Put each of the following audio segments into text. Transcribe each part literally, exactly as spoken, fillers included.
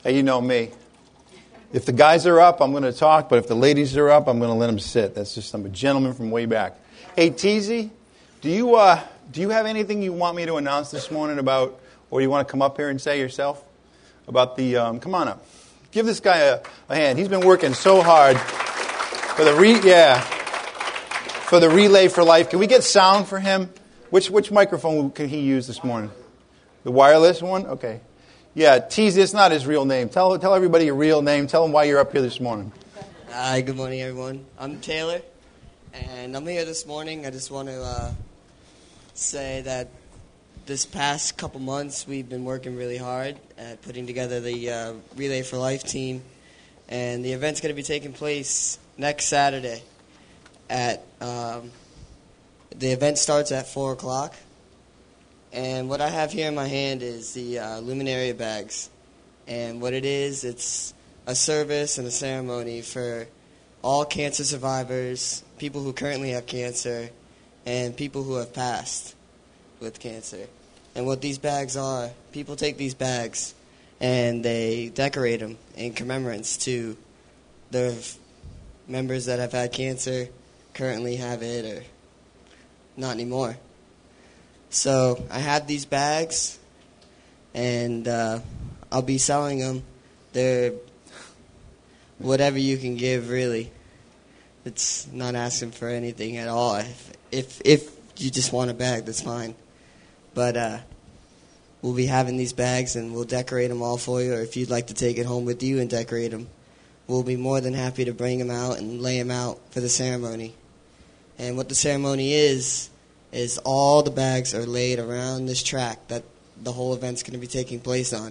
Hey, you know me. If the guys are up, I'm going to talk, but if the ladies are up, I'm going to let them sit. That's just, I'm a gentleman from way back. Hey, Teasy, do you uh, do you have anything you want me to announce this morning about, or you want to come up here and say yourself about the, um, come on up. Give this guy a, a hand. He's been working so hard for the, re, yeah, for the Relay for Life. Can we get sound for him? Which which microphone can he use this morning? The wireless one? Okay. Yeah, Teasy, it's not his real name. Tell tell everybody your real name. Tell them why you're up here this morning. Hi, good morning, everyone. I'm Taylor, and I'm here this morning. I just want to uh, say that this past couple months we've been working really hard at putting together the uh, Relay for Life team, and the event's going to be taking place next Saturday. At um, the event starts at four o'clock. And what I have here in my hand is the uh, Luminaria bags. And what it is, it's a service and a ceremony for all cancer survivors, people who currently have cancer, and people who have passed with cancer. And what these bags are, people take these bags and they decorate them in commemorance to their members that have had cancer, currently have it, or not anymore. So I have these bags, and uh, I'll be selling them. They're whatever you can give, really. It's not asking for anything at all. If if, if you just want a bag, that's fine. But uh, we'll be having these bags, and we'll decorate them all for you. Or if you'd like to take it home with you and decorate them, we'll be more than happy to bring them out and lay them out for the ceremony. And what the ceremony is, is all the bags are laid around this track that the whole event's going to be taking place on.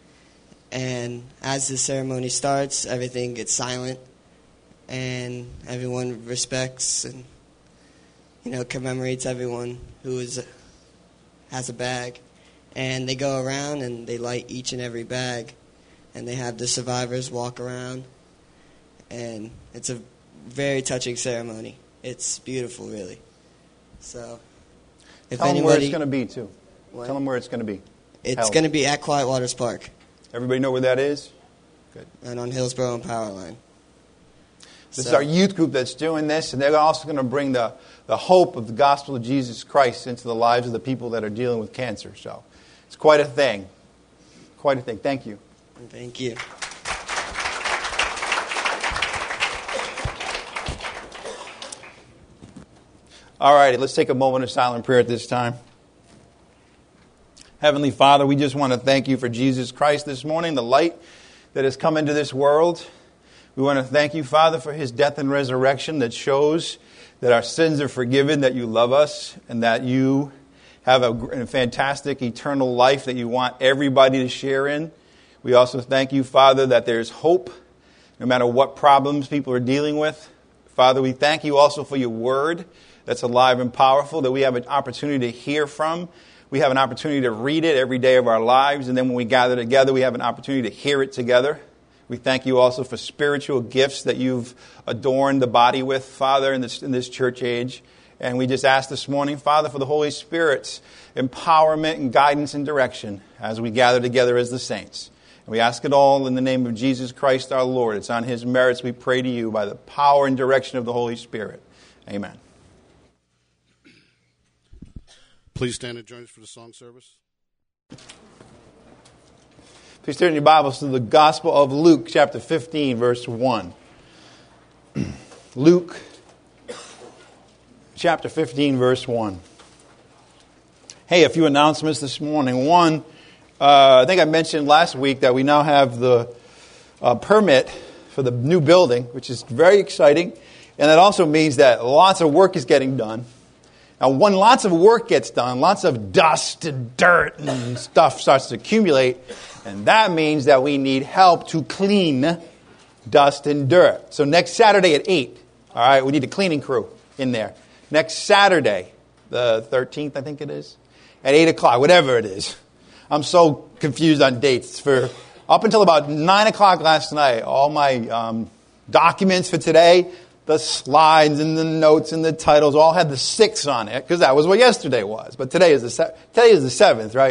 And as the ceremony starts, everything gets silent, and everyone respects and, you know, commemorates everyone who is has a bag. And they go around and they light each and every bag, and they have the survivors walk around, and it's a very touching ceremony. It's beautiful, really. So, if Tell anybody, them where it's going to be, too. What? Tell them where it's going to be. It's going to be at Quiet Waters Park. Everybody know where that is? Good. And on Hillsborough and Powerline. This so, is our youth group that's doing this, and they're also going to bring the, the hope of the gospel of Jesus Christ into the lives of the people that are dealing with cancer. So, it's quite a thing. Quite a thing. Thank you. Thank you. All righty, let's take a moment of silent prayer at this time. Heavenly Father, we just want to thank you for Jesus Christ this morning, the light that has come into this world. We want to thank you, Father, for his death and resurrection that shows that our sins are forgiven, that you love us, and that you have a, a fantastic eternal life that you want everybody to share in. We also thank you, Father, that there's hope no matter what problems people are dealing with. Father, we thank you also for your word that's alive and powerful, that we have an opportunity to hear from. We have an opportunity to read it every day of our lives. And then when we gather together, we have an opportunity to hear it together. We thank you also for spiritual gifts that you've adorned the body with, Father, in this, in this church age. And we just ask this morning, Father, for the Holy Spirit's empowerment and guidance and direction as we gather together as the saints. And we ask it all in the name of Jesus Christ our Lord. It's on his merits we pray to you by the power and direction of the Holy Spirit. Amen. Please stand and join us for the song service. Please turn your Bibles to the Gospel of Luke, chapter fifteen, verse one. Luke, chapter fifteen, verse one. Hey, a few announcements this morning. One, uh, I think I mentioned last week that we now have the uh, permit for the new building, which is very exciting. And that also means that lots of work is getting done. Now, when lots of work gets done, lots of dust and dirt and stuff starts to accumulate, and that means that we need help to clean dust and dirt. So next Saturday at eight, all right, we need a cleaning crew in there. Next Saturday, the thirteenth, I think it is, at eight o'clock, whatever it is. I'm so confused on dates. For up until about nine o'clock last night, all my um, documents for today, the slides and the notes and the titles all had the six on it, because that was what yesterday was. But today is the se- today is the seventh, right?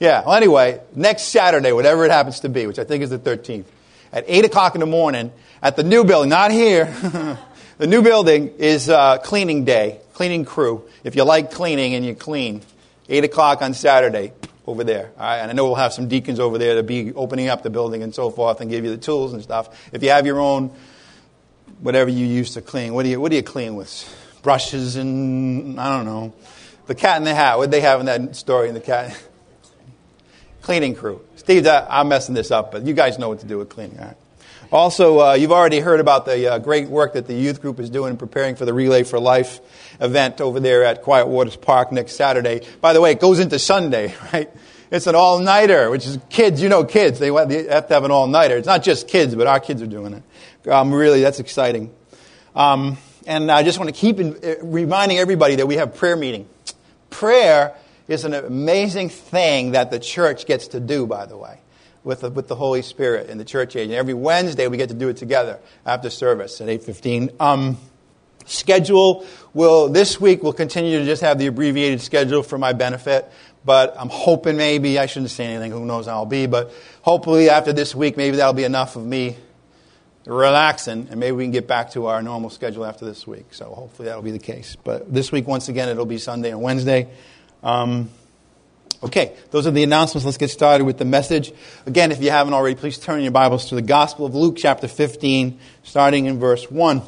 Yeah, well, anyway, next Saturday, whatever it happens to be, which I think is the thirteenth, at eight o'clock in the morning, at the new building, not here, the new building is uh, cleaning day, cleaning crew. If you like cleaning and you clean, eight o'clock on Saturday, over there. All right? And I know we'll have some deacons over there to be opening up the building and so forth and give you the tools and stuff. If you have your own, whatever you use to clean, what do you, what do you clean with? Brushes and, I don't know. The Cat in the Hat, what did they have in that story in the Cat? Cleaning crew. Steve, I'm messing this up, but you guys know what to do with cleaning. All right. Also, uh, you've already heard about the uh, great work that the youth group is doing in preparing for the Relay for Life event over there at Quiet Waters Park next Saturday. By the way, it goes into Sunday, right? It's an all-nighter, which is kids. You know kids. They have to have an all-nighter. It's not just kids, but our kids are doing it. Um, really, that's exciting. Um, and I just want to keep in, uh, reminding everybody that we have prayer meeting. Prayer is an amazing thing that the church gets to do, by the way, with the, with the Holy Spirit in the church age. And every Wednesday we get to do it together after service at eight fifteen. Um, schedule will, this week we'll continue to just have the abbreviated schedule for my benefit. But I'm hoping maybe, I shouldn't say anything, who knows how I'll be, but hopefully after this week maybe that'll be enough of me relaxing, and maybe we can get back to our normal schedule after this week. So hopefully that'll be the case. But this week, once again, it'll be Sunday and Wednesday. Um, okay, those are the announcements. Let's get started with the message. Again, if you haven't already, please turn your Bibles to the Gospel of Luke, chapter fifteen, starting in verse one.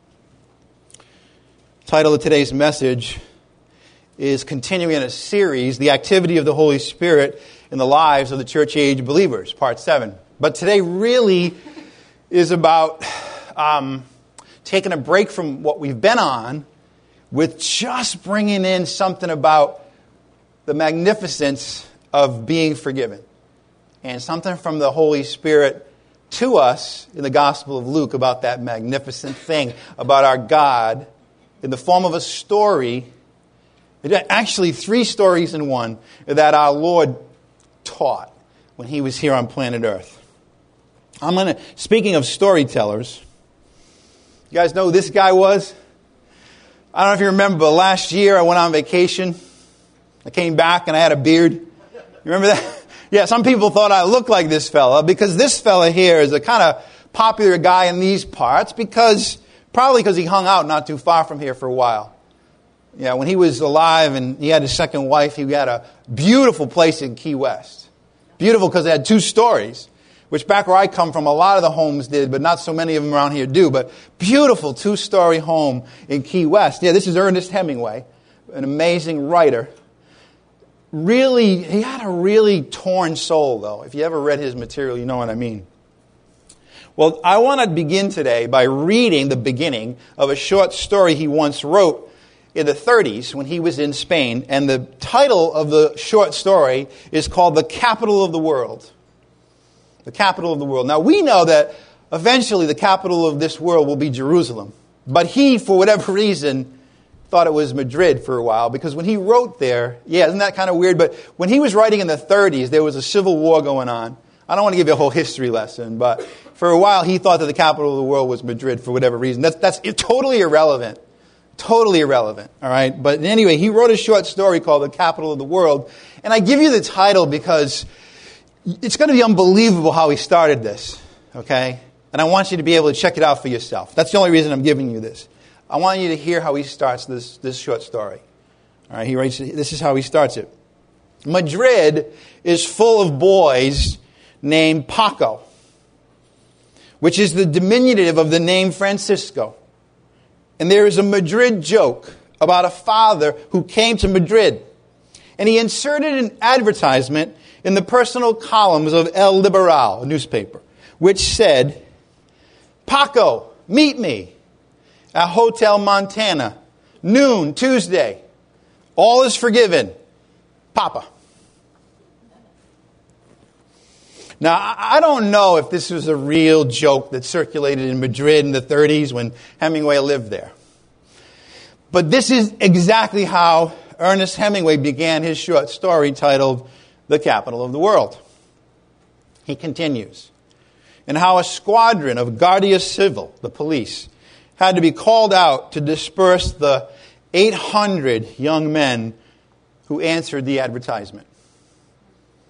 Title of today's message is continuing in a series, The Activity of the Holy Spirit in the Lives of the Church Age Believers, part seven. But today really is about um, taking a break from what we've been on with just bringing in something about the magnificence of being forgiven. And something from the Holy Spirit to us in the Gospel of Luke about that magnificent thing about our God in the form of a story, actually three stories in one, that our Lord taught when He was here on planet Earth. I'm going to, speaking of storytellers, you guys know who this guy was? I don't know if you remember, but last year I went on vacation. I came back and I had a beard. You remember that? Yeah, some people thought I looked like this fella because this fella here is a kind of popular guy in these parts because, probably because he hung out not too far from here for a while. Yeah, when he was alive and he had his second wife, he had a beautiful place in Key West. Beautiful because it had two stories, which back where I come from, a lot of the homes did, but not so many of them around here do. But beautiful two-story home in Key West. Yeah, this is Ernest Hemingway, an amazing writer. Really, he had a really torn soul, though. If you ever read his material, you know what I mean. Well, I want to begin today by reading the beginning of a short story he once wrote in the thirties when he was in Spain. And the title of the short story is called The Capital of the World. The capital of the world. Now, we know that eventually the capital of this world will be Jerusalem. But he, for whatever reason, thought it was Madrid for a while. Because when he wrote there, yeah, isn't that kind of weird? But when he was writing in the thirties, there was a civil war going on. I don't want to give you a whole history lesson, but for a while he thought that the capital of the world was Madrid for whatever reason. That's, that's totally irrelevant. Totally irrelevant, all right? But anyway, he wrote a short story called The Capital of the World. And I give you the title because it's going to be unbelievable how he started this, okay? And I want you to be able to check it out for yourself. That's the only reason I'm giving you this. I want you to hear how he starts this, this short story. All right, he writes, this is how he starts it. Madrid is full of boys named Paco, which is the diminutive of the name Francisco. And there is a Madrid joke about a father who came to Madrid. And he inserted an advertisement in the personal columns of El Liberal, a newspaper, which said, Paco, meet me at Hotel Montana, noon, Tuesday. All is forgiven. Papa. Now, I don't know if this was a real joke that circulated in Madrid in the thirties when Hemingway lived there. But this is exactly how Ernest Hemingway began his short story titled The Capital of the World. He continues, and how a squadron of Guardia Civil, the police, had to be called out to disperse the eight hundred young men who answered the advertisement.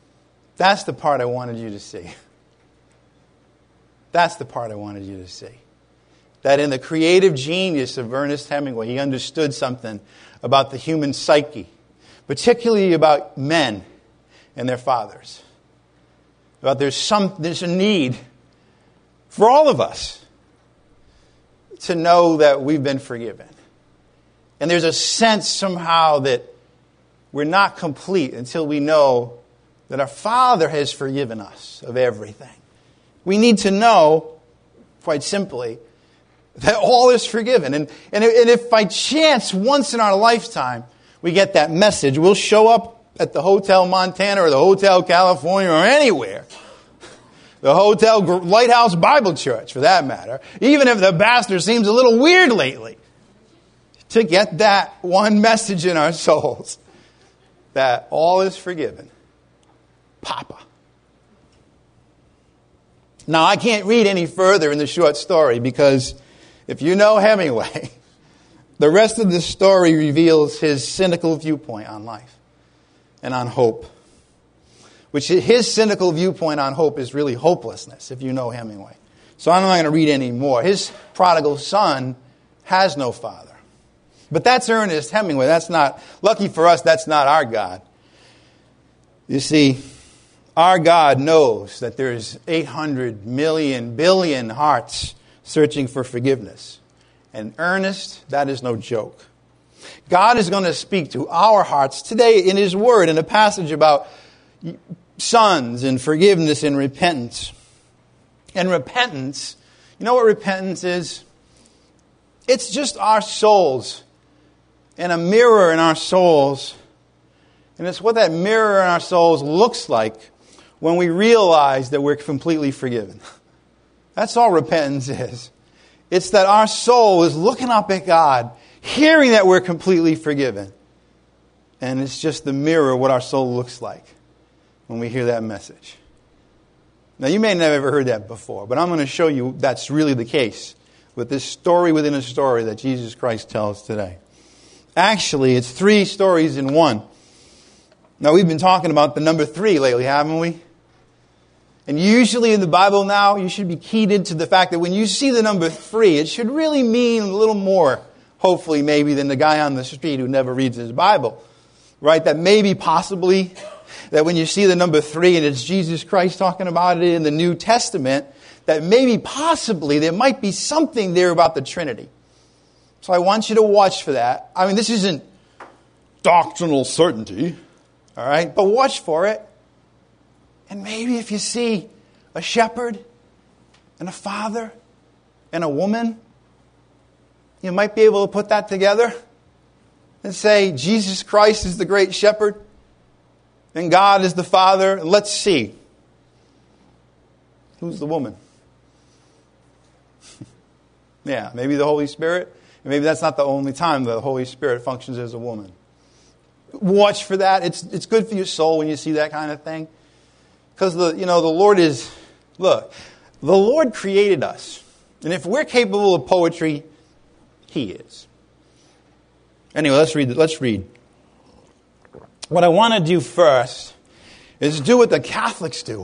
That's the part I wanted you to see. That's the part I wanted you to see. That in the creative genius of Ernest Hemingway, he understood something about the human psyche, particularly about men and their fathers. About there's some there's a need for all of us to know that we've been forgiven. And there's a sense somehow that we're not complete until we know that our Father has forgiven us of everything. We need to know, quite simply, that all is forgiven. And, and if by chance, once in our lifetime, we get that message, we'll show up at the Hotel Montana or the Hotel California or anywhere. The Hotel Lighthouse Bible Church, for that matter. Even if the pastor seems a little weird lately. To get that one message in our souls. That all is forgiven. Papa. Now, I can't read any further in the short story because if you know Hemingway, the rest of the story reveals his cynical viewpoint on life and on hope. Which his cynical viewpoint on hope is really hopelessness, if you know Hemingway. So I'm not going to read any more. His prodigal son has no father. But that's Ernest Hemingway. That's not, lucky for us, that's not our God. You see, our God knows that there's eight hundred million, billion hearts searching for forgiveness. And Ernest, that is no joke. God is going to speak to our hearts today in His Word in a passage about sons and forgiveness and repentance. And repentance, you know what repentance is? It's just our souls and a mirror in our souls. And it's what that mirror in our souls looks like when we realize that we're completely forgiven. That's all repentance is. It's that our soul is looking up at God, hearing that we're completely forgiven. And it's just the mirror of what our soul looks like when we hear that message. Now, you may have never heard that before, but I'm going to show you that's really the case with this story within a story that Jesus Christ tells today. Actually, it's three stories in one. Now, we've been talking about the number three lately, haven't we? And usually in the Bible now, you should be keyed into the fact that when you see the number three, it should really mean a little more, hopefully maybe, than the guy on the street who never reads his Bible. Right? That maybe, possibly, that when you see the number three and it's Jesus Christ talking about it in the New Testament, that maybe, possibly, there might be something there about the Trinity. So I want you to watch for that. I mean, this isn't doctrinal certainty, all right? But watch for it. And maybe if you see a shepherd and a father and a woman, you might be able to put that together and say, Jesus Christ is the great shepherd and God is the father. And let's see. Who's the woman? Yeah, maybe the Holy Spirit. And maybe that's not the only time the Holy Spirit functions as a woman. Watch for that. It's it's good for your soul when you see that kind of thing. Because the you know the Lord is, look, the Lord created us. And if we're capable of poetry, He is. Anyway, let's read. Let's read. What I want to do first is do what the Catholics do.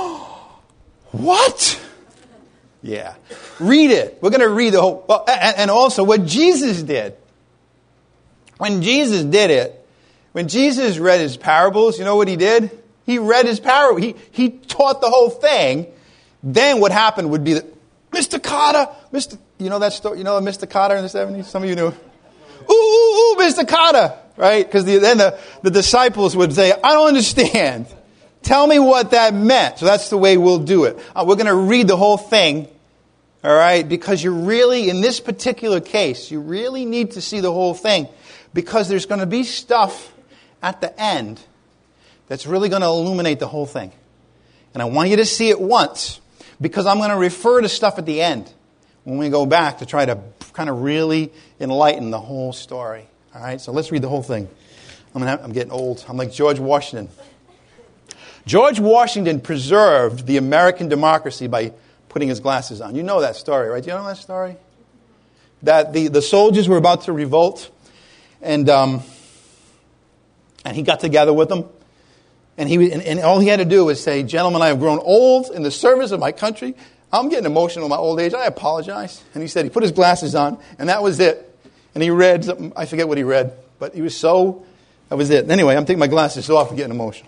What? Yeah. Read it. We're going to read the whole... Well, and also what Jesus did. When Jesus did it, when Jesus read His parables, you know what He did? He read His parable. He, he taught the whole thing. Then what happened would be that, Mister Carter, Mister You know that story? You know Mister Carter in the seventies? Some of you knew. Ooh, ooh, ooh, Mister Carter. Right? Because the, then the, the disciples would say, I don't understand. Tell me what that meant. So that's the way we'll do it. Uh, we're going to read the whole thing. All right? Because you really, in this particular case, you really need to see the whole thing. Because there's going to be stuff at the end that's really going to illuminate the whole thing. And I want you to see it once. Because I'm going to refer to stuff at the end when we go back to try to kind of really enlighten the whole story. All right? So let's read the whole thing. I'm, gonna have, I'm getting old. I'm like George Washington. George Washington preserved the American democracy by putting his glasses on. You know that story, right? Do you know that story? That the, the soldiers were about to revolt, and um, and he got together with them, And, he, and, and all he had to do was say, gentlemen, I have grown old in the service of my country. I'm getting emotional in my old age. I apologize. And he said he put his glasses on, and that was it. And he read something. I forget what he read, but he was so, that was it. Anyway, I'm taking my glasses off and getting emotional.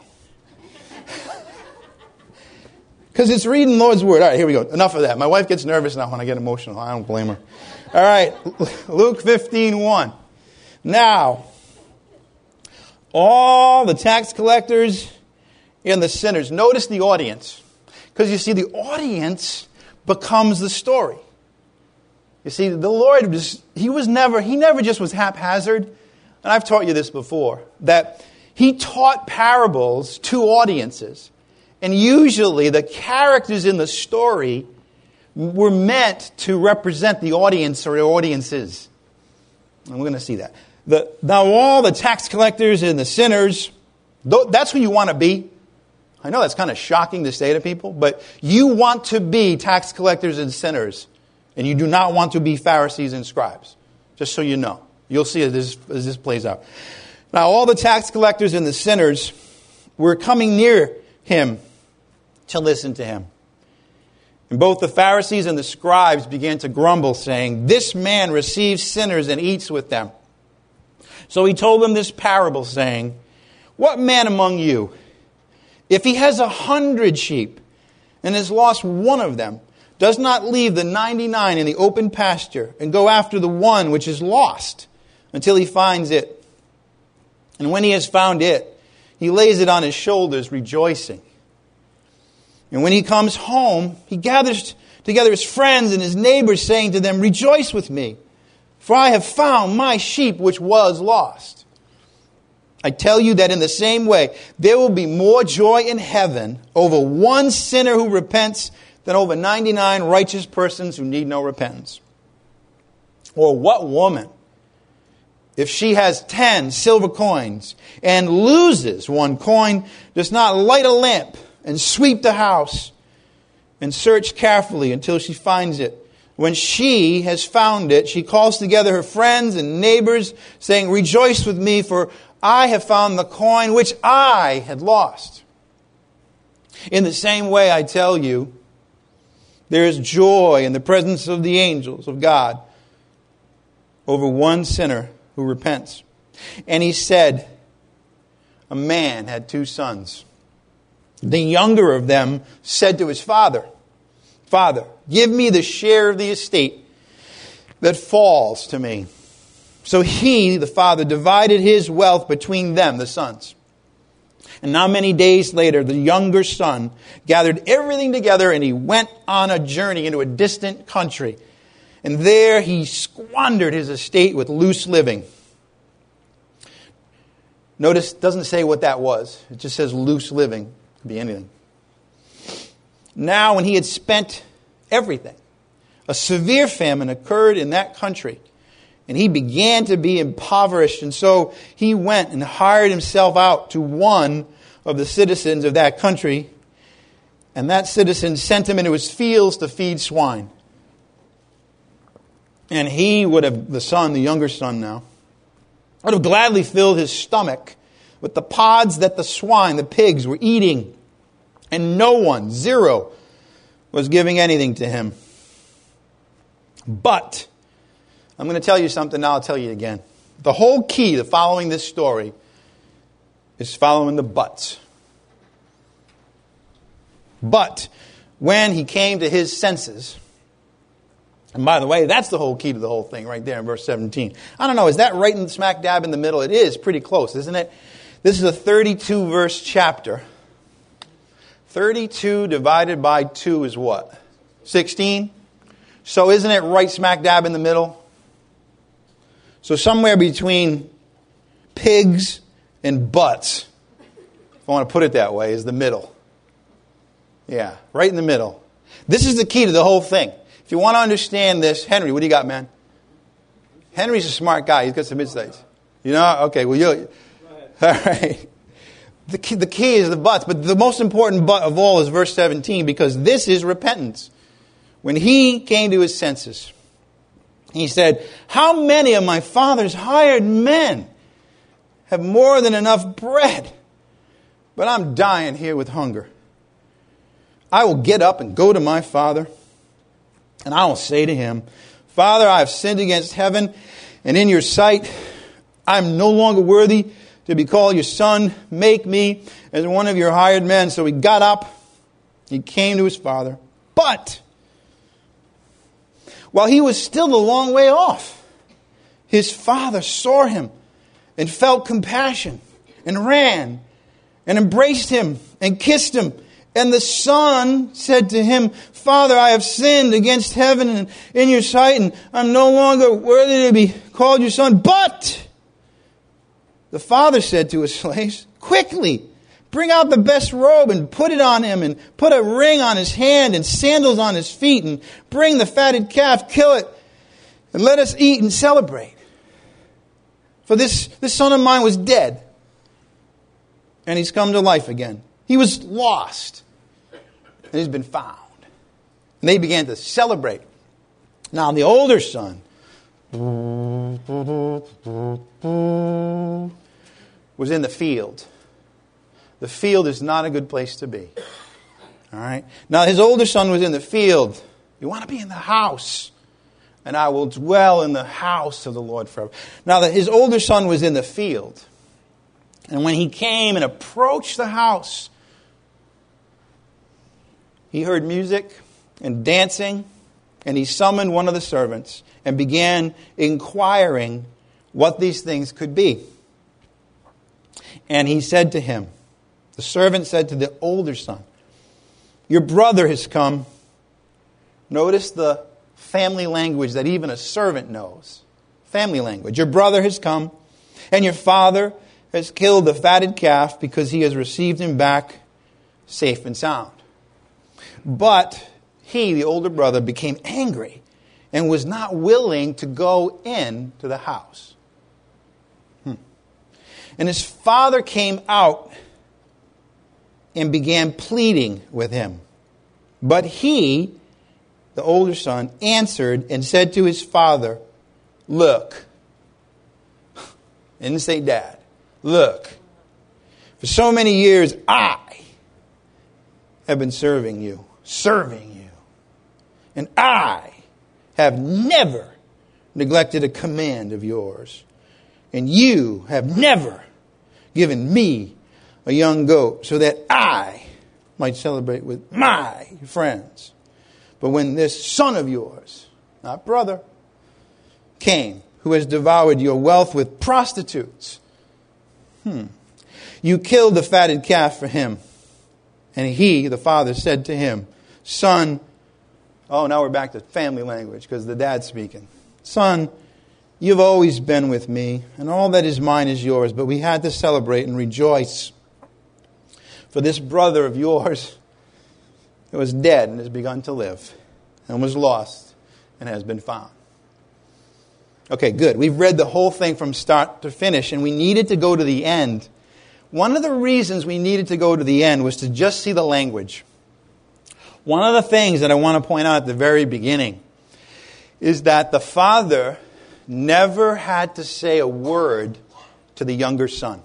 Because it's reading Lord's Word. All right, here we go. Enough of that. My wife gets nervous now when I get emotional. I don't blame her. All right, Luke fifteen one. Now, all the tax collectors and the sinners. Notice the audience. Because you see, the audience becomes the story. You see, the Lord, was, he was never, he never just was haphazard. And I've taught you this before, that he taught parables to audiences. And usually the characters in the story were meant to represent the audience or the audiences. And we're going to see that. The, now all the tax collectors and the sinners, that's who you want to be. I know that's kind of shocking to say to people, but you want to be tax collectors and sinners. And you do not want to be Pharisees and scribes. Just so you know. You'll see as this, as this plays out. Now all the tax collectors and the sinners were coming near him to listen to him. And both the Pharisees and the scribes began to grumble, saying, "This man receives sinners and eats with them." So he told them this parable, saying, "What man among you, if he has a hundred sheep and has lost one of them, does not leave the ninety-nine in the open pasture and go after the one which is lost until he finds it? And when he has found it, he lays it on his shoulders, rejoicing. And when he comes home, he gathers together his friends and his neighbors, saying to them, 'Rejoice with me, for I have found my sheep which was lost.' I tell you that in the same way, there will be more joy in heaven over one sinner who repents than over ninety-nine righteous persons who need no repentance. Or what woman, if she has ten silver coins and loses one coin, does not light a lamp and sweep the house and search carefully until she finds it? When she has found it, she calls together her friends and neighbors, saying, 'Rejoice with me, for I have found the coin which I had lost.' In the same way, I tell you, there is joy in the presence of the angels of God over one sinner who repents." And he said, a man had two sons. The younger of them said to his father, "Father, give me the share of the estate that falls to me." So he, the father, divided his wealth between them, the sons. And not many days later, the younger son gathered everything together and he went on a journey into a distant country. And there he squandered his estate with loose living. Notice it doesn't say what that was. It just says loose living. It could be anything. Now when he had spent everything, a severe famine occurred in that country. And he began to be impoverished. And so he went and hired himself out to one of the citizens of that country. And that citizen sent him into his fields to feed swine. And he would have, the son, the younger son now, would have gladly filled his stomach with the pods that the swine, the pigs, were eating. And no one, zero, was giving anything to him. But I'm going to tell you something, now I'll tell you again. The whole key to following this story is following the buts. But when he came to his senses, and by the way, that's the whole key to the whole thing right there in verse seventeen. I don't know, is that right in smack dab in the middle? It is pretty close, isn't it? This is a thirty-two verse chapter. thirty-two divided by two is what? sixteen? So isn't it right smack dab in the middle? So somewhere between pigs and butts, if I want to put it that way, is the middle. Yeah, right in the middle. This is the key to the whole thing. If you want to understand this, Henry, what do you got, man? Henry's a smart guy. He's got some insights. You know? Okay, well, you all right. The key, the key is the butts, but the most important but of all is verse seventeen, because this is repentance. When he came to his senses, he said, "How many of my father's hired men have more than enough bread, but I'm dying here with hunger. I will get up and go to my father, and I will say to him, Father, I have sinned against heaven and in your sight. I am no longer worthy to be called your son. Make me as one of your hired men. So he got up. He came to his father. But while he was still a long way off, his father saw him and felt compassion and ran and embraced him and kissed him. And the son said to him, Father, I have sinned against heaven and in your sight, and I'm no longer worthy to be called your son. But the father said to his slaves, quickly, bring out the best robe and put it on him, and put a ring on his hand and sandals on his feet, and bring the fatted calf, kill it, and let us eat and celebrate. For this, this son of mine was dead, and he's come to life again. He was lost, and he's been found. And they began to celebrate. Now the older son was in the field. The field is not a good place to be. All right. Now his older son was in the field. You want to be in the house, and I will dwell in the house of the Lord forever. Now that his older son was in the field, and when he came and approached the house, he heard music and dancing, and he summoned one of the servants and began inquiring what these things could be. And he said to him, the servant said to the older son, your brother has come. Notice the family language that even a servant knows. Family language. Your brother has come, and your father has killed the fatted calf because he has received him back safe and sound. But he, the older brother, became angry and was not willing to go in to the house. Hmm. And his father came out and began pleading with him. But he, the older son, answered and said to his father, look, didn't say dad, look, for so many years I have been serving you, serving you. And I have never neglected a command of yours. And you have never given me a young goat so that I might celebrate with my friends. But when this son of yours, not brother, came, who has devoured your wealth with prostitutes, hmm, you killed the fatted calf for him. And he, the father, said to him, son, oh, now we're back to family language because the dad's speaking. Son, you've always been with me, and all that is mine is yours, but we had to celebrate and rejoice. For this brother of yours was dead and has begun to live, and was lost and has been found. Okay, good. We've read the whole thing from start to finish, and we needed to go to the end. One of the reasons we needed to go to the end was to just see the language. One of the things that I want to point out at the very beginning is that the father never had to say a word to the younger son.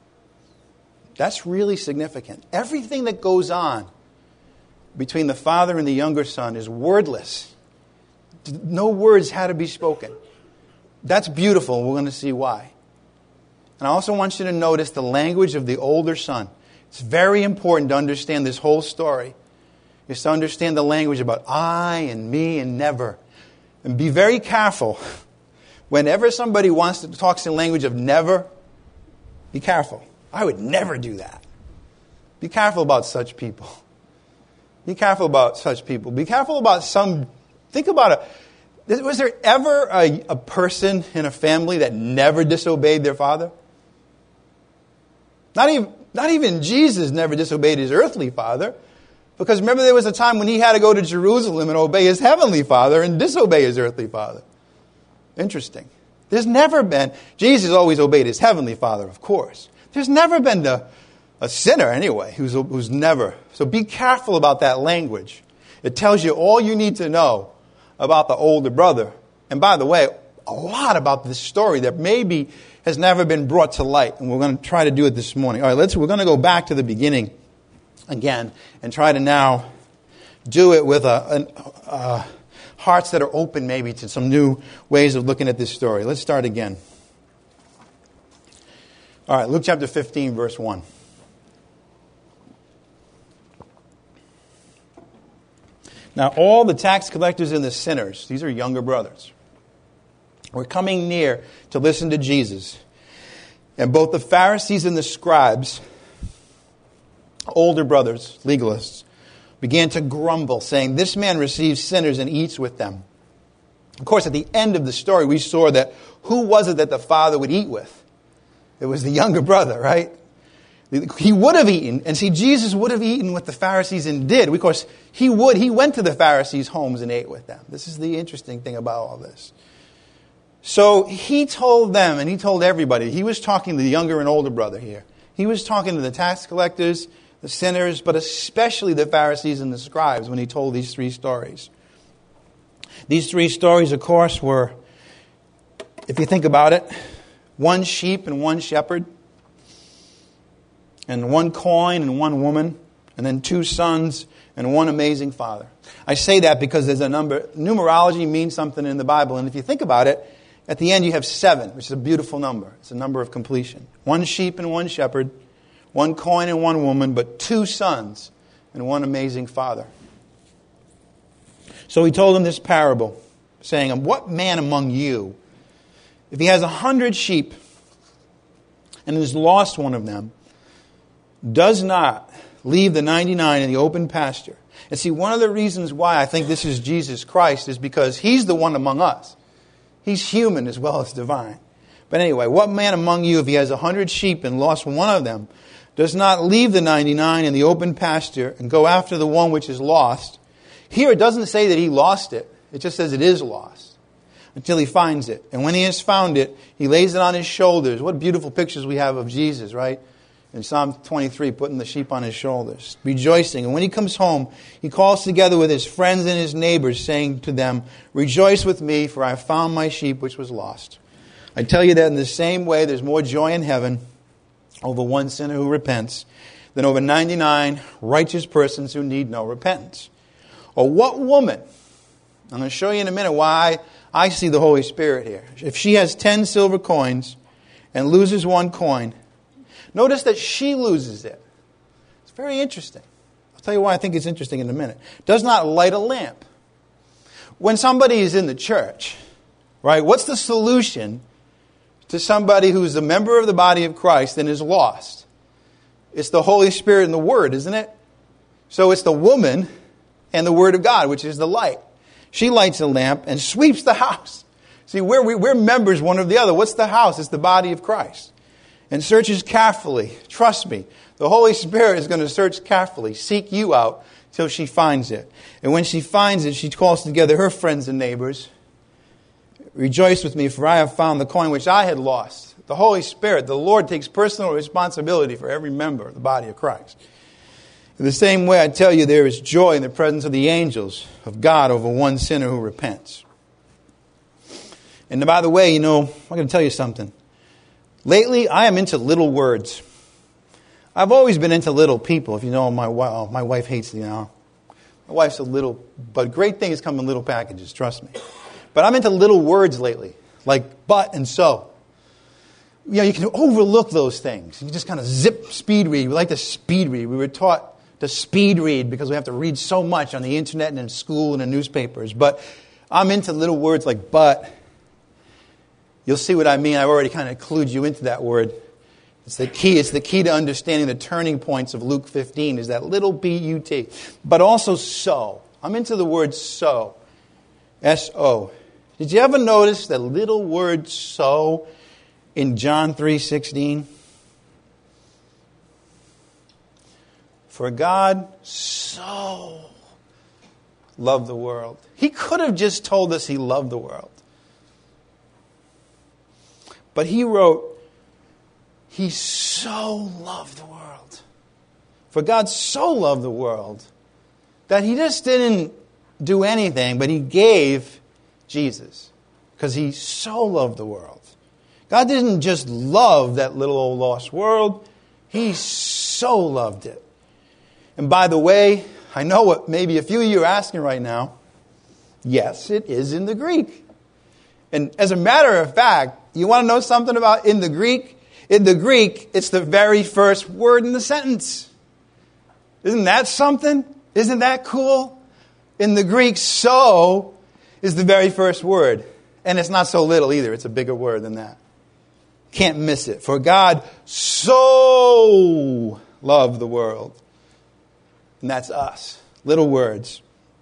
That's really significant. Everything that goes on between the father and the younger son is wordless. No words had to be spoken. That's beautiful. We're going to see why. And I also want you to notice the language of the older son. It's very important to understand this whole story. Is to understand the language about I and me and never. And be very careful. Whenever somebody wants to talk in the language of never, be careful. I would never do that. Be careful about such people. Be careful about such people. Be careful about some... Think about it. Was there ever a, a person in a family that never disobeyed their father? Not even, not even Jesus never disobeyed his earthly father. Because remember, there was a time when he had to go to Jerusalem and obey his heavenly father and disobey his earthly father. Interesting. There's never been... Jesus always obeyed his heavenly father, of course. There's never been a, a sinner, anyway, who's, who's never... So be careful about that language. It tells you all you need to know about the older brother. And by the way, a lot about this story that maybe has never been brought to light. And we're going to try to do it this morning. All right, let's, we're going to go back to the beginning again and try to now do it with a, an, uh, hearts that are open maybe to some new ways of looking at this story. Let's start again. All right, Luke chapter fifteen, verse one. Now all the tax collectors and the sinners, these are younger brothers, were coming near to listen to Jesus. And both the Pharisees and the scribes, older brothers, legalists, began to grumble, saying, "This man receives sinners and eats with them." Of course, at the end of the story, we saw that who was it that the father would eat with? It was the younger brother, right? He would have eaten, and see, Jesus would have eaten with the Pharisees and did, because he would. He went to the Pharisees' homes and ate with them. This is the interesting thing about all this. So he told them, and he told everybody, he was talking to the younger and older brother here. He was talking to the tax collectors, the sinners, but especially the Pharisees and the scribes when he told these three stories. These three stories, of course, were, if you think about it, one sheep and one shepherd, and one coin and one woman, and then two sons and one amazing father. I say that because there's a number, numerology means something in the Bible, and if you think about it, at the end you have seven, which is a beautiful number. It's a number of completion. One sheep and one shepherd, one coin and one woman, but two sons and one amazing father. So he told them this parable, saying, "What man among you, if he has a hundred sheep and has lost one of them, does not leave the ninety-nine in the open pasture?" And see, one of the reasons why I think this is Jesus Christ is because he's the one among us. He's human as well as divine. But anyway, what man among you, if he has a hundred sheep and lost one of them, does not leave the ninety-nine in the open pasture and go after the one which is lost? Here it doesn't say that he lost it. It just says it is lost until he finds it. And when he has found it, he lays it on his shoulders. What beautiful pictures we have of Jesus, right? In Psalm twenty-three, putting the sheep on his shoulders, rejoicing. And when he comes home, he calls together with his friends and his neighbors, saying to them, "Rejoice with me, for I have found my sheep which was lost." I tell you that in the same way, there's more joy in heaven over one sinner who repents than over ninety-nine righteous persons who need no repentance. Or what woman, I'm going to show you in a minute why I see the Holy Spirit here. If she has ten silver coins and loses one coin, notice that she loses it. It's very interesting. I'll tell you why I think it's interesting in a minute. Does not light a lamp. When somebody is in the church, right, what's the solution to somebody who's a member of the body of Christ and is lost? It's the Holy Spirit and the Word, isn't it? So it's the woman and the Word of God, which is the light. She lights a lamp and sweeps the house. See, we're, we're members one of the other. What's the house? It's the body of Christ. And searches carefully. Trust me, the Holy Spirit is going to search carefully, seek you out till she finds it. And when she finds it, she calls together her friends and neighbors. "Rejoice with me, for I have found the coin which I had lost." The Holy Spirit, the Lord, takes personal responsibility for every member of the body of Christ. In the same way, I tell you, there is joy in the presence of the angels of God over one sinner who repents. And by the way, you know, I'm going to tell you something. Lately, I am into little words. I've always been into little people. If you know, my wife, my wife hates, you know. My wife's a little, but great things come in little packages, trust me. But I'm into little words lately, like but and so. You know, you can overlook those things. You just kind of zip, speed read. We like to speed read. We were taught to speed read because we have to read so much on the internet and in school and in newspapers. But I'm into little words like but. You'll see what I mean. I've already kind of clued you into that word. It's the key. It's the key to understanding the turning points of Luke fifteen is that little B U T. But also so. I'm into the word so. S O. Did you ever notice that little word so in John three sixteen? For God so loved the world. He could have just told us he loved the world. But he wrote, he so loved the world. For God so loved the world that he just didn't do anything, but he gave Jesus. Because he so loved the world. God didn't just love that little old lost world. He so loved it. And by the way, I know what maybe a few of you are asking right now. Yes, it is in the Greek. And as a matter of fact, you want to know something about in the Greek? In the Greek, it's the very first word in the sentence. Isn't that something? Isn't that cool? In the Greek, so is the very first word. And it's not so little either. It's a bigger word than that. Can't miss it. For God so loved the world. And that's us. Little words.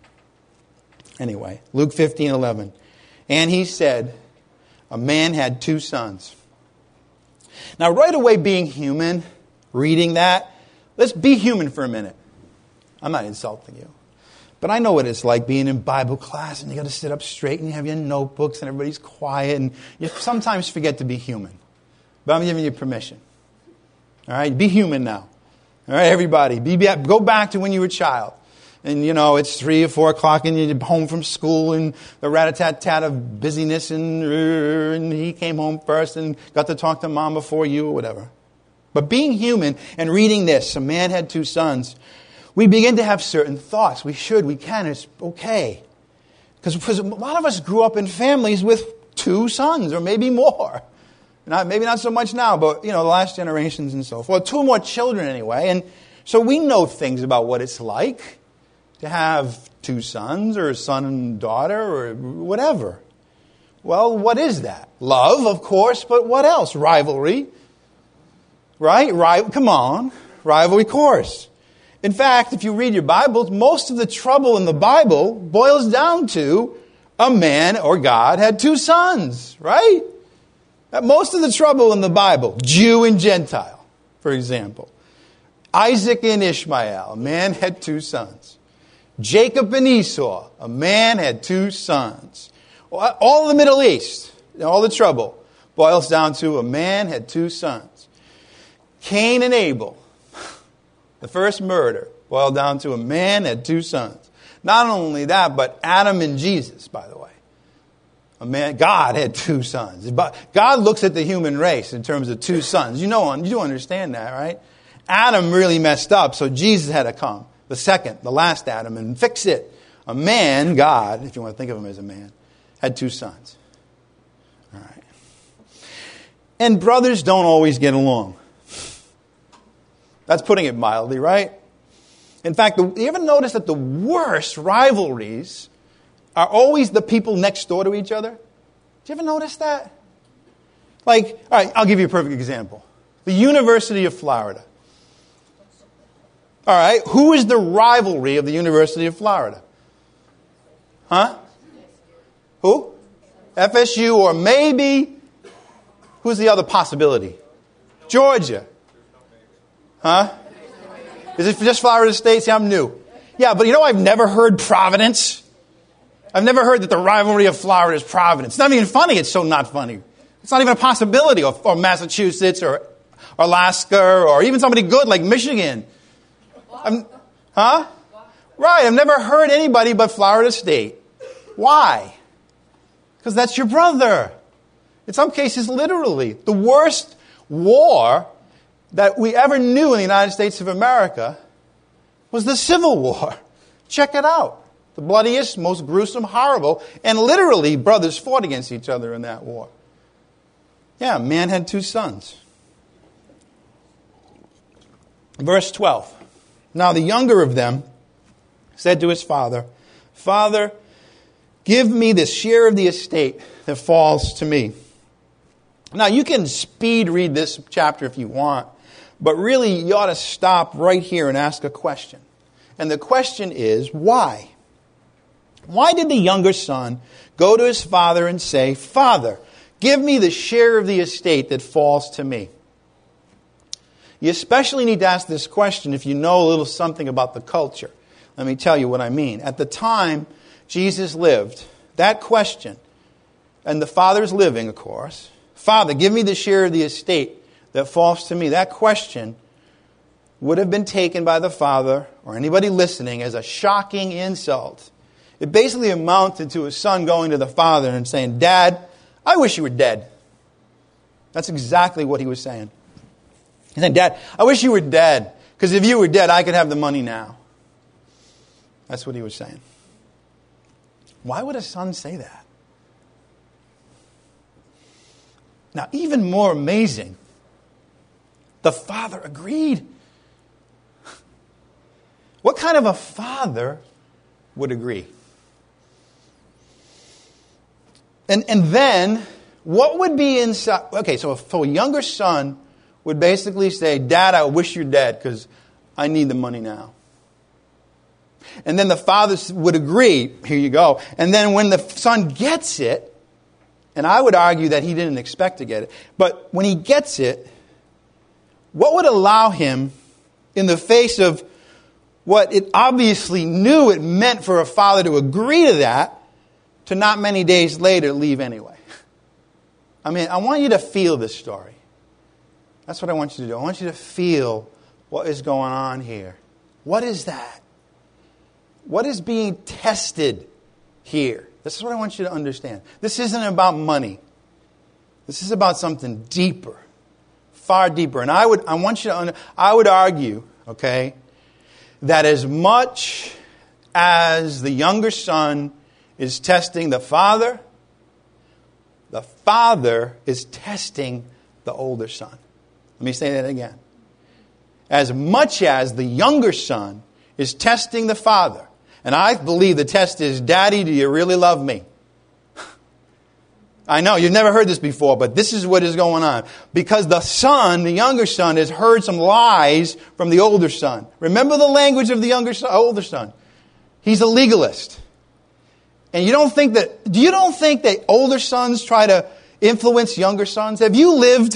Anyway, Luke fifteen eleven. And he said, a man had two sons. Now, right away, being human, reading that, let's be human for a minute. I'm not insulting you. But I know what it's like being in Bible class and you got to sit up straight and you have your notebooks and everybody's quiet and you sometimes forget to be human. But I'm giving you permission. All right? Be human now. All right, everybody. Be, go back to when you were a child. And, you know, it's three or four o'clock and you're home from school and the rat-a-tat-tat of busyness and, and he came home first and got to talk to mom before you or whatever. But being human and reading this, a man had two sons, we begin to have certain thoughts. We should, we can, it's okay. Because a lot of us grew up in families with two sons or maybe more. Not, maybe not so much now, but, you know, the last generations and so forth. Two more children anyway. And so we know things about what it's like to have two sons or a son and daughter or whatever. Well, what is that? Love, of course, but what else? Rivalry. Right? Ri- Come on. Rivalry, of course. In fact, if you read your Bibles, most of the trouble in the Bible boils down to a man or God had two sons, right? Most of the trouble in the Bible, Jew and Gentile, for example. Isaac and Ishmael, a man had two sons. Jacob and Esau, a man had two sons. All the Middle East, all the trouble, boils down to a man had two sons. Cain and Abel, the first murder, boiled down to a man had two sons. Not only that, but Adam and Jesus, by the way. A man, God had two sons. But God looks at the human race in terms of two sons. You know, you do understand that, right? Adam really messed up, so Jesus had to come, the second, the last Adam, and fix it. A man, God, if you want to think of him as a man, had two sons. All right. And brothers don't always get along. That's putting it mildly, right? In fact, the, you ever notice that the worst rivalries are always the people next door to each other? Did you ever notice that? Like, all right, I'll give you a perfect example. The University of Florida. All right, who is the rivalry of the University of Florida? Huh? Who? F S U or maybe, who's the other possibility? Georgia. Huh? Is it just Florida State? See, I'm new. Yeah, but you know I've never heard Providence. I've never heard that the rivalry of Florida is Providence. It's not even funny. It's so not funny. It's not even a possibility. Or, or Massachusetts or Alaska or even somebody good like Michigan. I'm, huh? Right. I've never heard anybody but Florida State. Why? Because that's your brother. In some cases, literally. The worst war that we ever knew in the United States of America was the Civil War. Check it out. The bloodiest, most gruesome, horrible, and literally brothers fought against each other in that war. Yeah, man had two sons. Verse twelve. Now the younger of them said to his father, Father, give me the share of the estate that falls to me. Now you can speed read this chapter if you want, but really you ought to stop right here and ask a question. And the question is, why? Why did the younger son go to his father and say, Father, give me the share of the estate that falls to me? You especially need to ask this question if you know a little something about the culture. Let me tell you what I mean. At the time Jesus lived, that question, and the father's living, of course, Father, give me the share of the estate that falls to me. That question would have been taken by the father or anybody listening as a shocking insult. It basically amounted to a son going to the father and saying, Dad, I wish you were dead. That's exactly what he was saying. He said, Dad, I wish you were dead, because if you were dead, I could have the money now. That's what he was saying. Why would a son say that? Now, even more amazing, the father agreed. What kind of a father would agree? And and then, what would be inside? Okay, so if a younger son would basically say, Dad, I wish you're dead because I need the money now. And then the father would agree, here you go. And then when the son gets it, and I would argue that he didn't expect to get it, but when he gets it, what would allow him, in the face of what it obviously knew it meant for a father to agree to that, to not many days later leave anyway? I mean, I want you to feel this story. That's what I want you to do. I want you to feel what is going on here. What is that? What is being tested here? This is what I want you to understand. This isn't about money. This is about something deeper, far deeper. And I would, I want you to, under, I would argue, okay, that as much as the younger son is testing the father, the father is testing the older son. Let me say that again. As much as the younger son is testing the father, and I believe the test is, Daddy, do you really love me? I know, you've never heard this before, but this is what is going on. Because the son, the younger son, has heard some lies from the older son. Remember the language of the younger son, older son. He's a legalist. And you don't think that, do you don't think that older sons try to influence younger sons? Have you lived?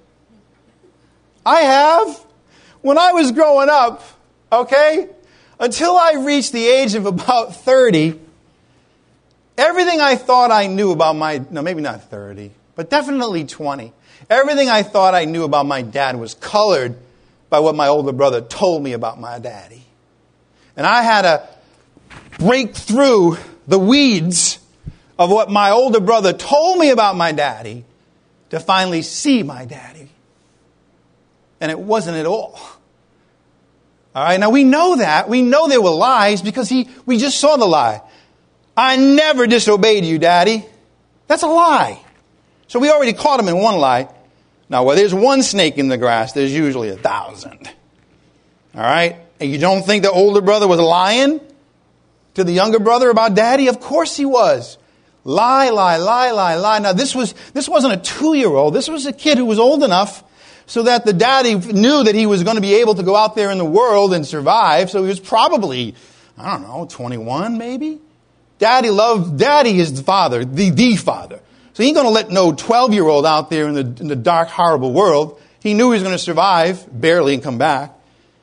I have. When I was growing up, okay, until I reached the age of about thirty, everything I thought I knew about my, no, maybe not thirty, but definitely twenty. Everything I thought I knew about my dad was colored by what my older brother told me about my daddy. And I had to break through the weeds of what my older brother told me about my daddy to finally see my daddy. And it wasn't at all. All right, now we know that. We know there were lies because he. we just saw the lie. I never disobeyed you, Daddy. That's a lie. So we already caught him in one lie. Now, where there's one snake in the grass, there's usually a thousand. All right? And you don't think the older brother was lying to the younger brother about Daddy? Of course he was. Lie, lie, lie, lie, lie. Now, this was this wasn't a two-year-old. This was a kid who was old enough so that the daddy knew that he was going to be able to go out there in the world and survive. So he was probably, I don't know, twenty-one maybe? Daddy loved, Daddy is the father, the, the father. So he ain't going to let no twelve-year-old out there in the, in the dark, horrible world. He knew he was going to survive, barely, and come back.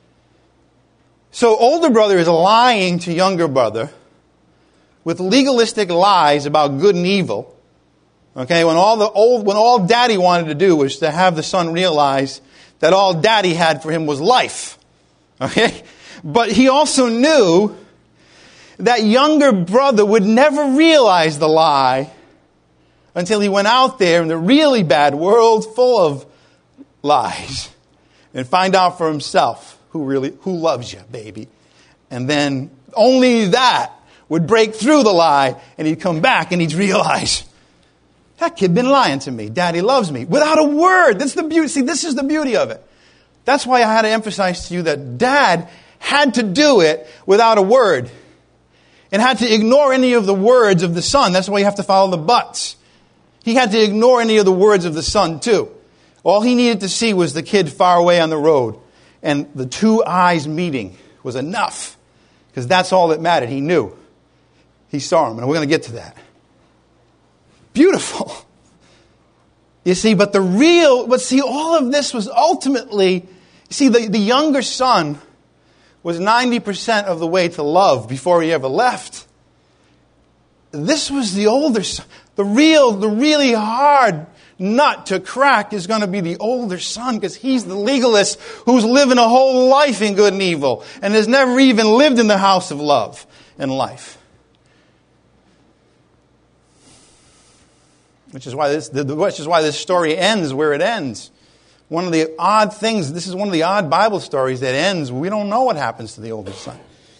So older brother is lying to younger brother with legalistic lies about good and evil. Okay, when all the old, when all Daddy wanted to do was to have the son realize that all Daddy had for him was life. Okay, but he also knew that younger brother would never realize the lie until he went out there in the really bad world full of lies and find out for himself who really, who loves you, baby. And then only that would break through the lie and he'd come back and he'd realize, that kid been lying to me. Daddy loves me. Without a word. That's the beauty. See, this is the beauty of it. That's why I had to emphasize to you that Dad had to do it without a word. And had to ignore any of the words of the son. That's why you have to follow the buts. He had to ignore any of the words of the son too. All he needed to see was the kid far away on the road. And the two eyes meeting was enough. Because that's all that mattered. He knew. He saw him. And we're going to get to that. Beautiful. You see, but the real, but see, all of this was ultimately, see, the, the younger son was ninety percent of the way to love before he ever left. This was the older son. The real, the really hard nut to crack is going to be the older son because he's the legalist who's living a whole life in good and evil and has never even lived in the house of love and life. Which is why this, which is why this story ends where it ends. One of the odd things, this is one of the odd Bible stories that ends, we don't know what happens to the older son.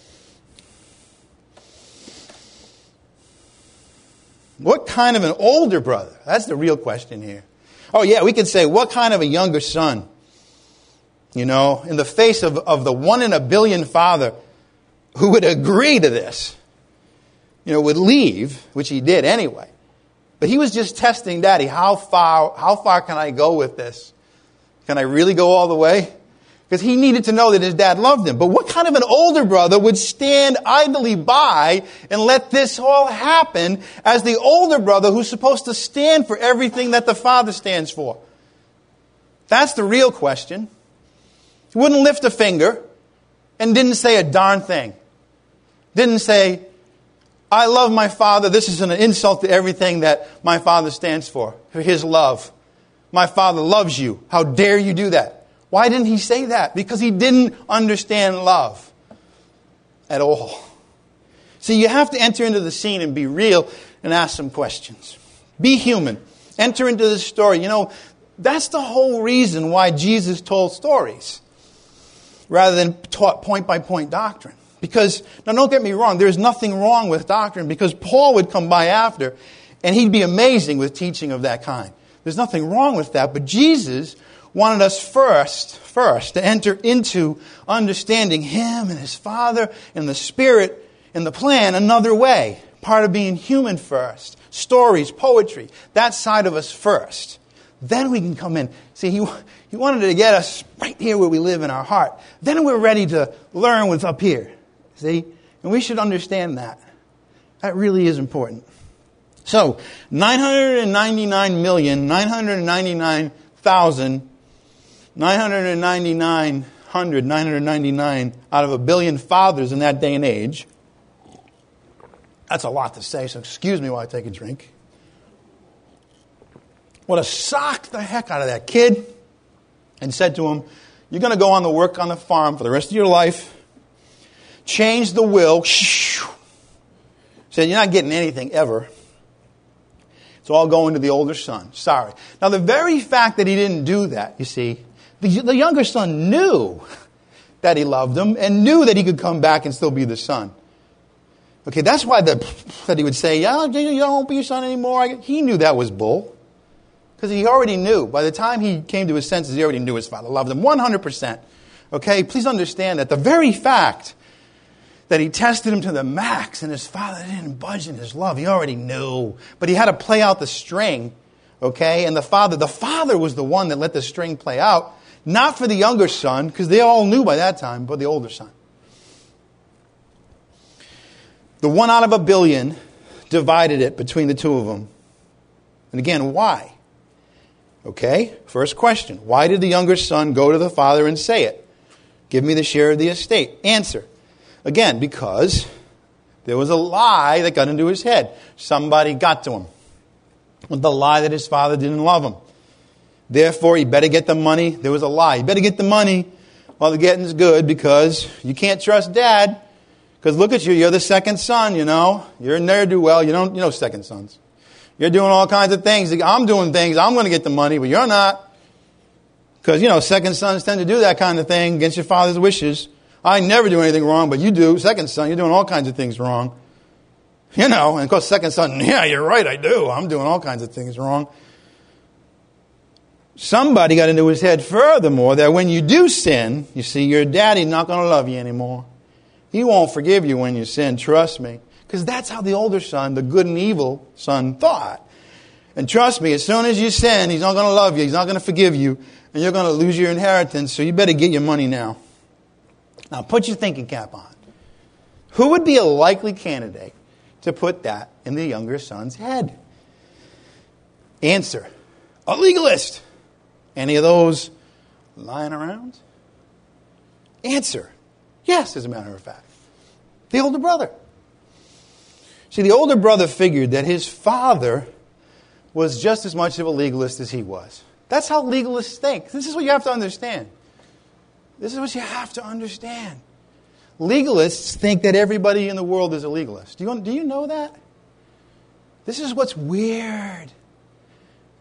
What kind of an older brother? That's the real question here. Oh yeah, we could say, what kind of a younger son? You know, in the face of, of the one in a billion father who would agree to this, you know, would leave, which he did anyway. But he was just testing Daddy. How far, how far can I go with this? Can I really go all the way? Because he needed to know that his dad loved him. But what kind of an older brother would stand idly by and let this all happen as the older brother who's supposed to stand for everything that the father stands for? That's the real question. He wouldn't lift a finger and didn't say a darn thing. Didn't say, I love my father. This is an insult to everything that my father stands for, for his love. My father loves you. How dare you do that? Why didn't he say that? Because he didn't understand love at all. See, you have to enter into the scene and be real and ask some questions. Be human. Enter into the story. You know, that's the whole reason why Jesus told stories rather than taught point-by-point doctrine. Because, now don't get me wrong, there's nothing wrong with doctrine because Paul would come by after and he'd be amazing with teaching of that kind. There's nothing wrong with that, but Jesus wanted us first, first to enter into understanding Him and His Father and the Spirit and the plan another way. Part of being human first. Stories, poetry, that side of us first. Then we can come in. See, He, he wanted to get us right here where we live in our heart. Then we're ready to learn what's up here. See? And we should understand that. That really is important. So, nine hundred ninety-nine million, nine hundred ninety-nine thousand, nine hundred ninety-nine hundred, nine hundred ninety-nine out of a billion fathers in that day and age. That's a lot to say, so excuse me while I take a drink. Would have socked the heck out of that kid and said to him, you're going to go on to work on the farm for the rest of your life. Change the will. Said, you're not getting anything ever. It's all going to the older son. Sorry. Now, the very fact that he didn't do that, you see, the, the younger son knew that he loved him and knew that he could come back and still be the son. Okay, that's why the, that he would say, yeah, you don't be your son anymore. He knew that was bull. Because he already knew. By the time he came to his senses, he already knew his father loved him one hundred percent. Okay, please understand that the very fact that he tested him to the max and his father didn't budge in his love. He already knew. But he had to play out the string, okay? And the father, the father was the one that let the string play out, not for the younger son, because they all knew by that time, but the older son. The one out of a billion divided it between the two of them. And again, why? Okay, first question. Why did the younger son go to the father and say it? Give me the share of the estate. Answer. Again, because there was a lie that got into his head. Somebody got to him with the lie that his father didn't love him. Therefore, he better get the money. There was a lie. You better get the money while the getting's good because you can't trust dad. Because look at you, you're the second son, you know. You're a ne'er-do-well. You don't, you know second sons. You're doing all kinds of things. I'm doing things. I'm going to get the money, but you're not. Because, you know, second sons tend to do that kind of thing against your father's wishes. I never do anything wrong, but you do. Second son, you're doing all kinds of things wrong. You know, and of course, second son, yeah, you're right, I do. I'm doing all kinds of things wrong. Somebody got into his head furthermore that when you do sin, you see, your daddy's not going to love you anymore. He won't forgive you when you sin, trust me. Because that's how the older son, the good and evil son, thought. And trust me, as soon as you sin, he's not going to love you, he's not going to forgive you, and you're going to lose your inheritance, so you better get your money now. Now, put your thinking cap on. Who would be a likely candidate to put that in the younger son's head? Answer. A legalist. Any of those lying around? Answer. Yes, as a matter of fact. The older brother. See, the older brother figured that his father was just as much of a legalist as he was. That's how legalists think. This is what you have to understand. This is what you have to understand. Legalists think that everybody in the world is a legalist. Do you, do you know that? This is what's weird.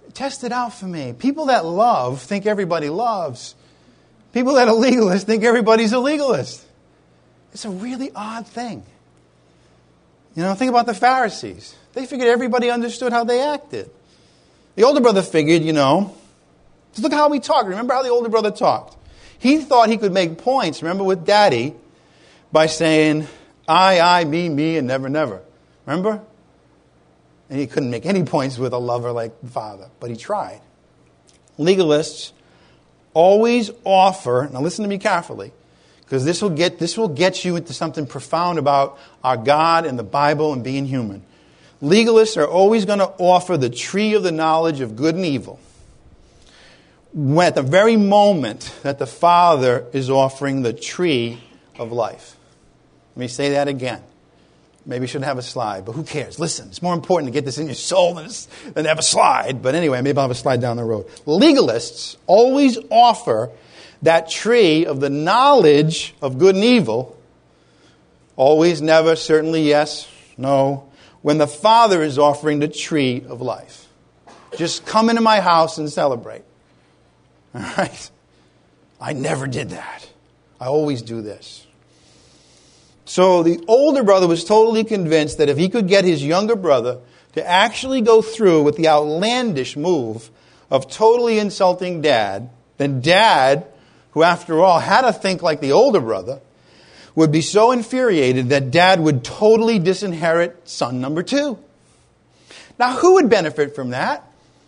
Test it out for me. People that love think everybody loves. People that are legalists think everybody's a legalist. It's a really odd thing. You know, think about the Pharisees. They figured everybody understood how they acted. The older brother figured, you know, just look how he talked. Remember how the older brother talked? He thought he could make points, remember, with Daddy by saying, I, I, me, me, and never, never. Remember? And he couldn't make any points with a lover like the Father, but he tried. Legalists always offer, now listen to me carefully, because this will get this will get you into something profound about our God and the Bible and being human. Legalists are always going to offer the tree of the knowledge of good and evil when at the very moment that the Father is offering the tree of life. Let me say that again. Maybe you shouldn't have a slide, but who cares? Listen, it's more important to get this in your soul than, than to have a slide. But anyway, maybe I'll have a slide down the road. Legalists always offer that tree of the knowledge of good and evil. Always, never, certainly, yes, no. When the Father is offering the tree of life. Just come into my house and celebrate. All right? I never did that. I always do this. So the older brother was totally convinced that if he could get his younger brother to actually go through with the outlandish move of totally insulting Dad, then Dad, who after all had to think like the older brother, would be so infuriated that Dad would totally disinherit son number two. Now, who would benefit from that?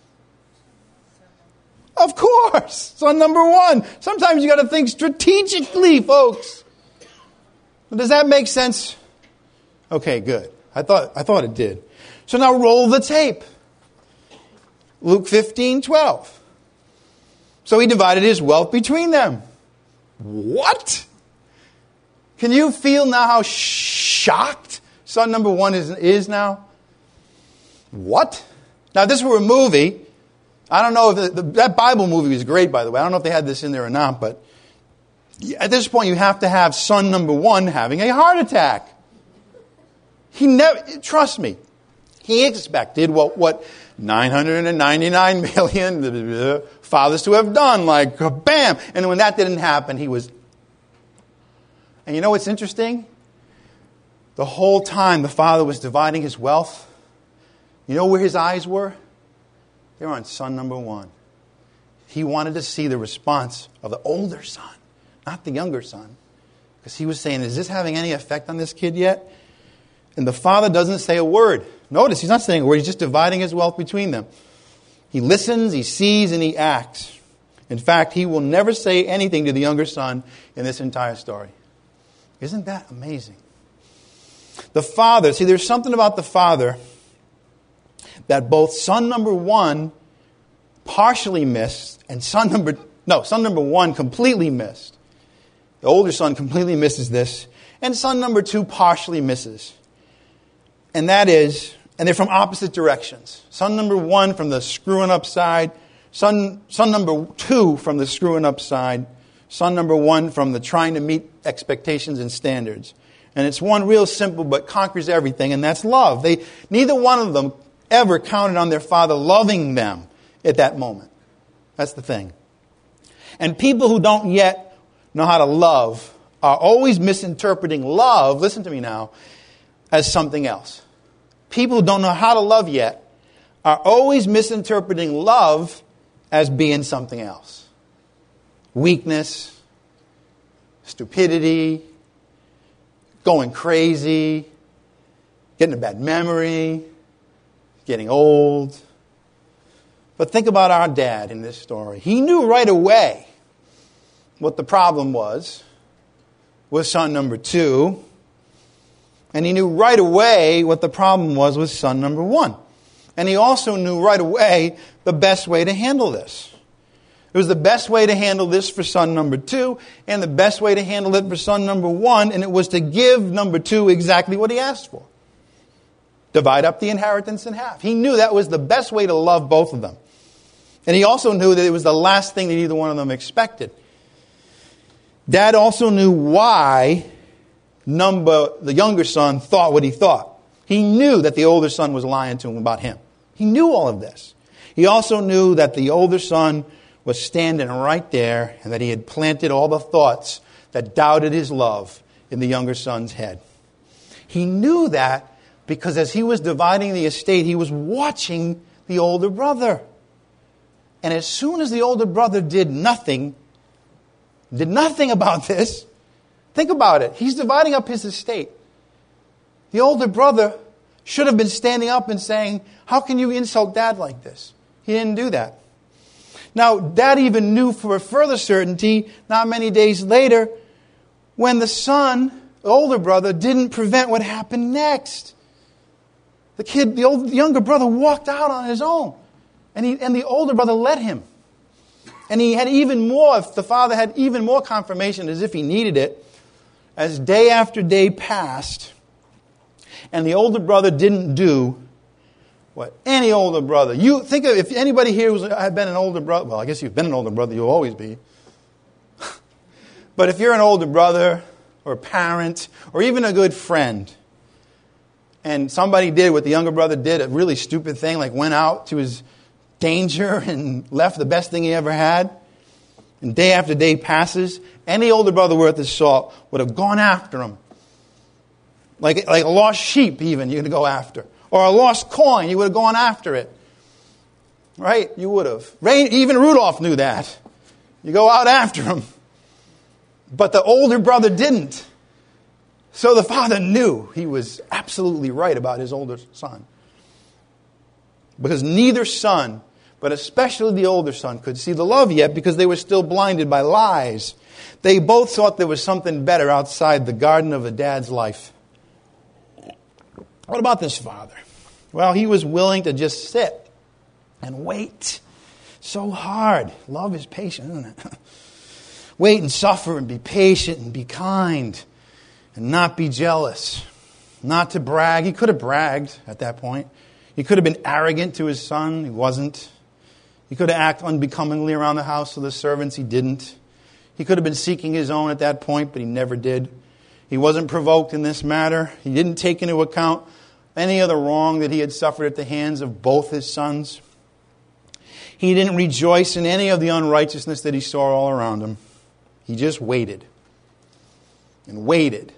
Of course, son number one. Sometimes you got to think strategically, folks. Does that make sense? Okay, good. I thought I thought it did. So now roll the tape. Luke fifteen twelve. So he divided his wealth between them. What? Can you feel now how shocked son number one is, is now? What? Now, if this were a movie, I don't know if the, the, that Bible movie was great, by the way. I don't know if they had this in there or not, but at this point, you have to have son number one having a heart attack. He never, trust me, he expected what, what nine hundred ninety-nine million fathers to have done, like bam. And when that didn't happen, he was. And you know what's interesting? The whole time the father was dividing his wealth, you know where his eyes were? They were on son number one. He wanted to see the response of the older son. Not the younger son. Because he was saying, is this having any effect on this kid yet? And the father doesn't say a word. Notice, he's not saying a word. He's just dividing his wealth between them. He listens, he sees, and he acts. In fact, he will never say anything to the younger son in this entire story. Isn't that amazing? The father, see, there's something about the father that both son number one partially missed and son number, no, son number one completely missed. The older son completely misses this. And son number two partially misses. And that is, and they're from opposite directions. Son number one from the screwing up side. Son, son number two from the screwing up side. Son number one from the trying to meet expectations and standards. And it's one real simple but conquers everything, and that's love. They, neither one of them ever counted on their father loving them at that moment. That's the thing. And people who don't yet know how to love are always misinterpreting love, listen to me now, as something else. People who don't know how to love yet are always misinterpreting love as being something else. Weakness, stupidity, going crazy, getting a bad memory, getting old. But think about our dad in this story. He knew right away what the problem was with son number two. And he knew right away what the problem was with son number one. And he also knew right away the best way to handle this. It was the best way to handle this for son number two and the best way to handle it for son number one. And it was to give number two exactly what he asked for. Divide up the inheritance in half. He knew that was the best way to love both of them. And he also knew that it was the last thing that either one of them expected. Dad also knew why number the younger son thought what he thought. He knew that the older son was lying to him about him. He knew all of this. He also knew that the older son was standing right there and that he had planted all the thoughts that doubted his love in the younger son's head. He knew that because as he was dividing the estate, he was watching the older brother. And as soon as the older brother did nothing, did nothing about this, think about it. He's dividing up his estate. The older brother should have been standing up and saying, how can you insult Dad like this? He didn't do that. Now, Dad even knew for a further certainty, not many days later, when the son, the older brother, didn't prevent what happened next. The kid, the, old, the younger brother walked out on his own. And, he, and the older brother let him. And he had even more, if the father had even more confirmation as if he needed it, as day after day passed, and the older brother didn't do what any older brother. You think of, if anybody here who's had been an older brother, well, I guess you've been an older brother, you'll always be. But if you're an older brother or a parent or even a good friend, and somebody did what the younger brother did, a really stupid thing, like went out to his danger and left the best thing he ever had, and day after day passes, any older brother worth his salt would have gone after him. Like, like a lost sheep even, you'd go after. Or a lost coin, you would have gone after it. Right? You would have. Even Rudolph knew that. You go out after him. But the older brother didn't. So the father knew he was absolutely right about his older son. Because neither son, but especially the older son, could see the love yet because they were still blinded by lies. They both thought there was something better outside the garden of a dad's life. What about this father? Well, he was willing to just sit and wait. So hard. Love is patient, isn't it? Wait and suffer and be patient and be kind and not be jealous. Not to brag. He could have bragged at that point. He could have been arrogant to his son. He wasn't. He could have acted unbecomingly around the house of the servants. He didn't. He could have been seeking his own at that point, but he never did. He wasn't provoked in this matter. He didn't take into account any of the wrong that he had suffered at the hands of both his sons. He didn't rejoice in any of the unrighteousness that he saw all around him. He just waited and waited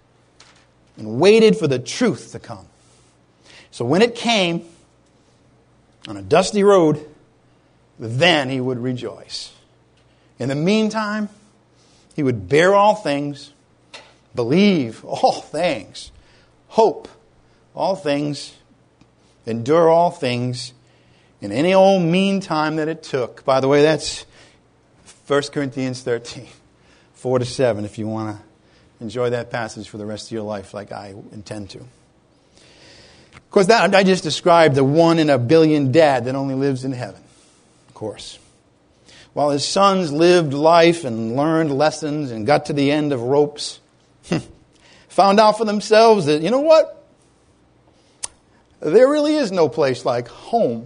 and waited for the truth to come. So when it came on a dusty road, then he would rejoice. In the meantime, he would bear all things, believe all things, hope all things, endure all things, in any old meantime that it took. By the way, that's First Corinthians thirteen, four to seven, if you want to enjoy that passage for the rest of your life like I intend to. Of course, that I just described the one in a billion dad that only lives in heaven, of course. While his sons lived life and learned lessons and got to the end of ropes, found out for themselves that, you know what? There really is no place like home.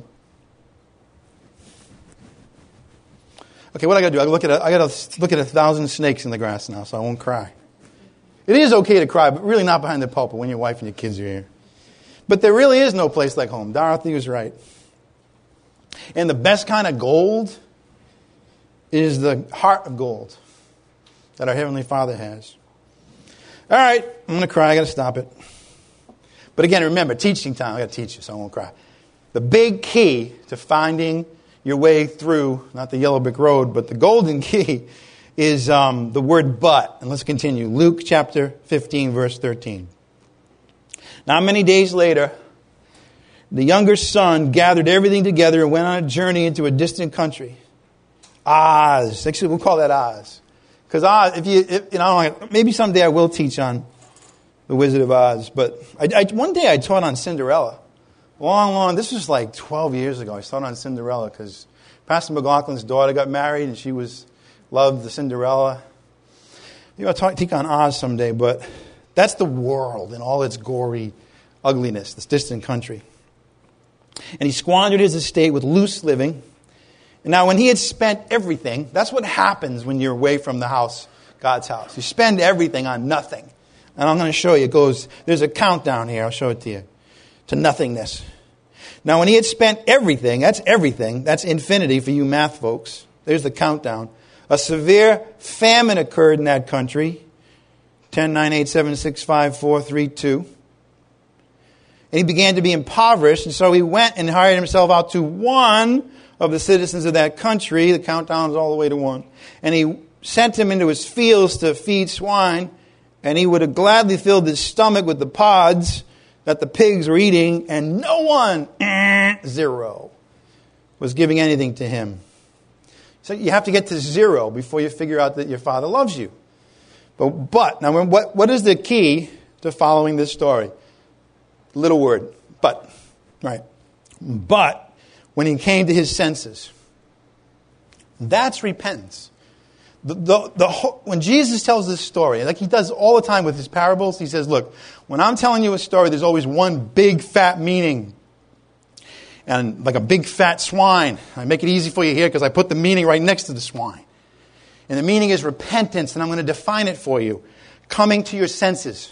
Okay, what I got to do? I look at a, I got to look at a thousand snakes in the grass now, so I won't cry. It is okay to cry, but really not behind the pulpit when your wife and your kids are here. But there really is no place like home. Dorothy was right. And the best kind of gold is the heart of gold that our Heavenly Father has. All right, I'm going to cry. I got to stop it. But again, remember, teaching time. I got to teach you, so I won't cry. The big key to finding your way through, not the yellow brick road, but the golden key is um, the word but. And let's continue. Luke chapter fifteen, verse thirteen. Not many days later, the younger son gathered everything together and went on a journey into a distant country. Oz. Actually, we'll call that Oz. Because Oz, if you, if, you know, maybe someday I will teach on the Wizard of Oz. But I, I, one day I taught on Cinderella. Long, long, this was like twelve years ago. I taught on Cinderella because Pastor McLaughlin's daughter got married and she was loved the Cinderella. Maybe I'll talk, teach on Oz someday, but that's the world in all its gory ugliness, this distant country. And he squandered his estate with loose living. And now when he had spent everything, that's what happens when you're away from the house, God's house. You spend everything on nothing. And I'm going to show you. It goes, there's a countdown here. I'll show it to you. To nothingness. Now, when he had spent everything, that's everything, that's infinity for you math folks. There's the countdown. A severe famine occurred in that country. ten, nine, eight, seven, six, five, four, three, two. And he began to be impoverished, and so he went and hired himself out to one of the citizens of that country. The countdown is all the way to one. And he sent him into his fields to feed swine, and he would have gladly filled his stomach with the pods that the pigs were eating, and no one, eh, zero, was giving anything to him. So you have to get to zero before you figure out that your Father loves you. But, but now what, what is the key to following this story? Little word, but, right? But when he came to his senses, that's repentance. The, the, the, when Jesus tells this story, like he does all the time with his parables, he says, look, when I'm telling you a story, there's always one big fat meaning. And like a big fat swine. I make it easy for you here because I put the meaning right next to the swine. And the meaning is repentance, and I'm going to define it for you. Coming to your senses.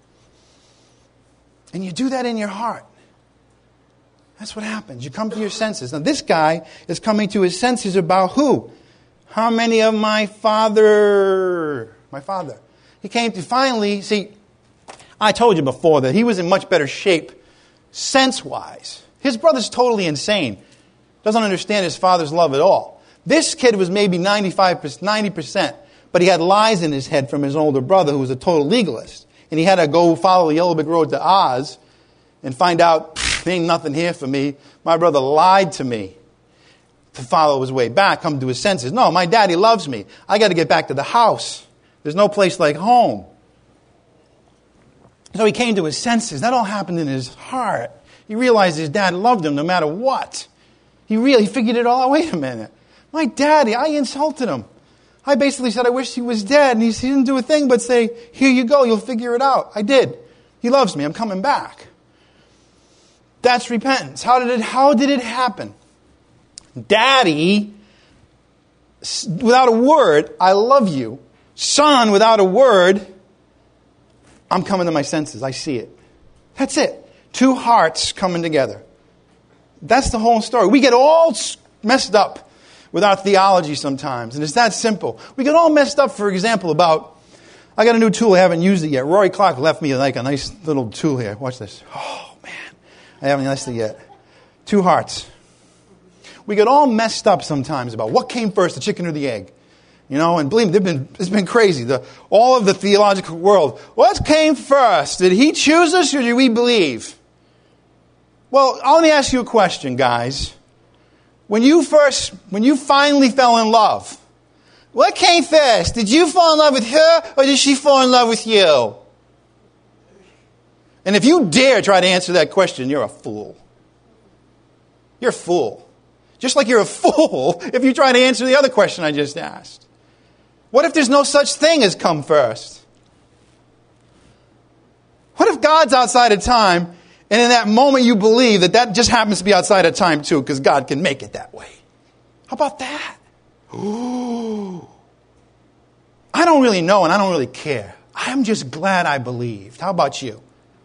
And you do that in your heart. That's what happens. You come to your senses. Now this guy is coming to his senses about who? How many of my father? My father. He came to finally, see, I told you before that he was in much better shape sense-wise. His brother's totally insane. Doesn't understand his father's love at all. This kid was maybe ninety-five, ninety percent, but he had lies in his head from his older brother who was a total legalist. And he had to go follow the Yellow Brick Road to Oz and find out, there ain't nothing here for me. My brother lied to me to follow his way back, come to his senses. No, my daddy loves me. I got to get back to the house. There's no place like home. So he came to his senses. That all happened in his heart. He realized his dad loved him no matter what. He really figured it all out. Wait a minute. My daddy, I insulted him. I basically said I wish he was dead, and he didn't do a thing but say, here you go, you'll figure it out. I did. He loves me. I'm coming back. That's repentance. How did it, how did it happen? Daddy, without a word, I love you. Son, without a word, I'm coming to my senses. I see it. That's it. Two hearts coming together. That's the whole story. We get all messed up with our theology sometimes, and it's that simple. We get all messed up, for example, about, I got a new tool, I haven't used it yet. Rory Clark left me like a nice little tool here. Watch this. Oh, man. I haven't used it yet. Two hearts. We get all messed up sometimes about what came first, the chicken or the egg. You know, and believe me, they've been, it's been crazy. The, all of the theological world. What came first? Did he choose us or did we believe? Well, let me ask you a question, guys. When you first, when you finally fell in love, what came first? Did you fall in love with her or did she fall in love with you? And if you dare try to answer that question, you're a fool. You're a fool. Just like you're a fool if you try to answer the other question I just asked. What if there's no such thing as come first? What if God's outside of time, and in that moment you believe that that just happens to be outside of time too, because God can make it that way? How about that? Ooh. I don't really know and I don't really care. I'm just glad I believed. How about you?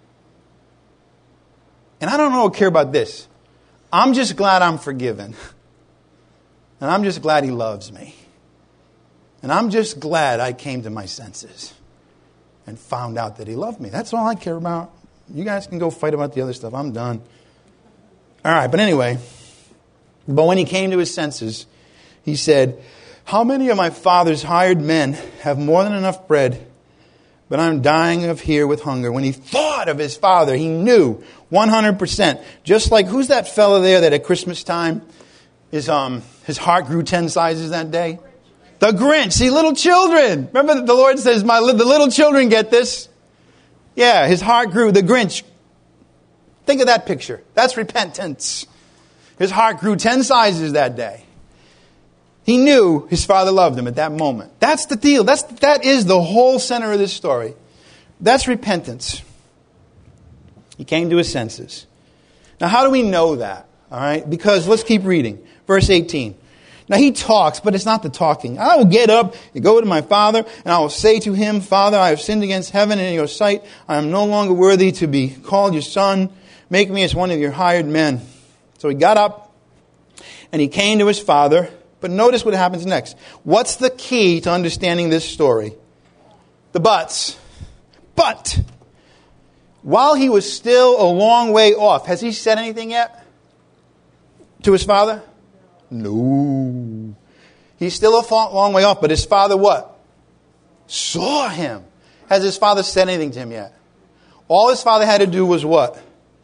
And I don't know or care about this. I'm just glad I'm forgiven. And I'm just glad he loves me. And I'm just glad I came to my senses and found out that he loved me. That's all I care about. You guys can go fight about the other stuff. I'm done. All right, but anyway. But when he came to his senses, he said, how many of my father's hired men have more than enough bread, but I'm dying of here with hunger? When he thought of his father, he knew one hundred percent. Just like, who's that fella there that at Christmas time, his, um, his heart grew ten sizes that day? The Grinch. See, little children. Remember the Lord says, "My the little children get this." Yeah, his heart grew. The Grinch. Think of that picture. That's repentance. His heart grew ten sizes that day. He knew his father loved him at that moment. That's the deal. That's, that is the whole center of this story. That's repentance. He came to his senses. Now, how do we know that? All right, because let's keep reading. Verse eighteen. Now, he talks, but it's not the talking. I will get up and go to my father, and I will say to him, Father, I have sinned against heaven and in your sight. I am no longer worthy to be called your son. Make me as one of your hired men. So he got up and he came to his father. But notice what happens next. What's the key to understanding this story? The buts. But while he was still a long way off, has he said anything yet to his father? No. He's still a long way off, but his father what? Saw him. Has his father said anything to him yet? All his father had to do was what?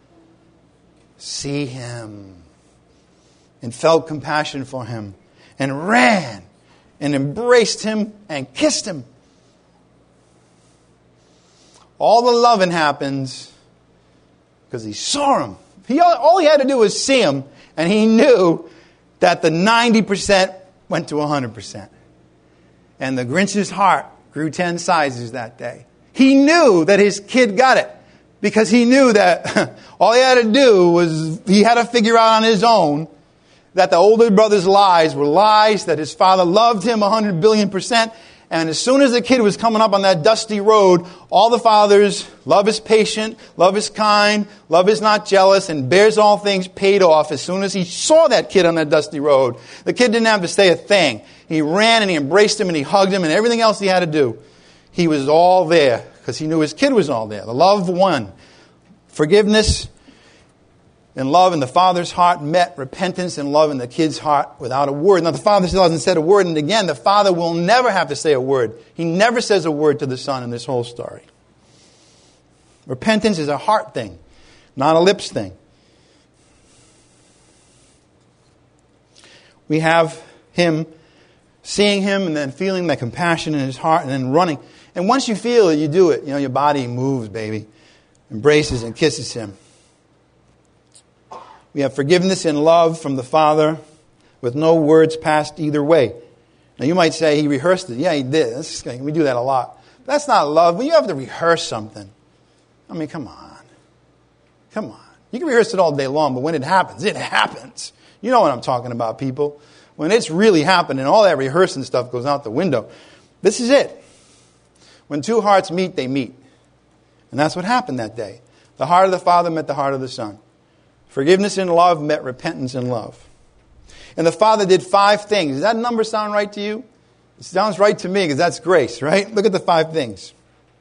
See him. And felt compassion for him. And ran. And embraced him and kissed him. All the loving happens because he saw him. He, all he had to do was see him, and he knew that the ninety percent went to one hundred percent. And the Grinch's heart grew ten sizes that day. He knew that his kid got it because he knew that all he had to do was, he had to figure out on his own that the older brother's lies were lies, that his father loved him one hundred billion percent. And as soon as the kid was coming up on that dusty road, all the fathers, love is patient, love is kind, love is not jealous, and bears all things paid off. As soon as he saw that kid on that dusty road, the kid didn't have to say a thing. He ran and he embraced him and he hugged him and everything else he had to do. He was all there because he knew his kid was all there. The love won. Forgiveness and love in the father's heart met repentance and love in the kid's heart without a word. Now the father still hasn't said a word, and again, the father will never have to say a word. He never says a word to the son in this whole story. Repentance is a heart thing, not a lips thing. We have him seeing him and then feeling that compassion in his heart and then running. And once you feel it, you do it. You know, your body moves, baby. Embraces and kisses him. We have forgiveness and love from the Father with no words passed either way. Now you might say he rehearsed it. Yeah, he did. That's, we do that a lot. But that's not love. When you have to rehearse something, I mean, come on. Come on. You can rehearse it all day long, but when it happens, it happens. You know what I'm talking about, people. When it's really happening, all that rehearsing stuff goes out the window. This is it. When two hearts meet, they meet. And that's what happened that day. The heart of the Father met the heart of the Son. Forgiveness and love met repentance and love. And the Father did five things. Does that number sound right to you? It sounds right to me because that's grace, right? Look at the five things.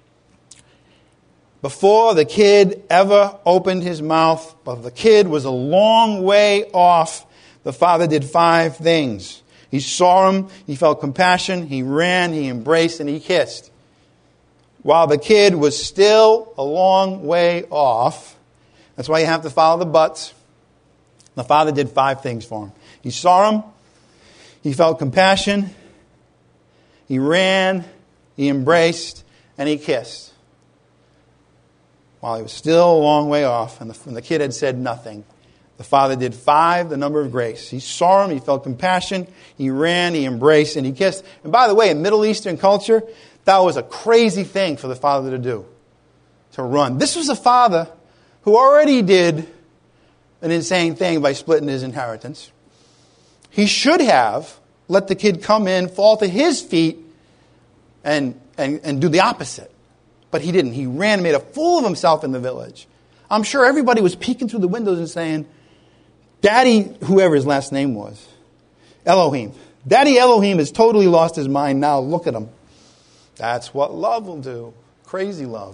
Before the kid ever opened his mouth, but the kid was a long way off, the Father did five things. He saw him, he felt compassion, he ran, he embraced, and he kissed. While the kid was still a long way off, that's why you have to follow the buts. The Father did five things for him. He saw him. He felt compassion. He ran. He embraced. And he kissed. While he was still a long way off and the, and the kid had said nothing. The Father did five, the number of grace. He saw him. He felt compassion. He ran. He embraced. And he kissed. And by the way, in Middle Eastern culture, that was a crazy thing for the Father to do. To run. This was a father who already did an insane thing by splitting his inheritance. He should have let the kid come in, fall to his feet, and, and, and do the opposite. But he didn't. He ran and made a fool of himself in the village. I'm sure everybody was peeking through the windows and saying, Daddy, whoever his last name was, Elohim. Daddy Elohim has totally lost his mind now. Look at him. That's what love will do. Crazy love.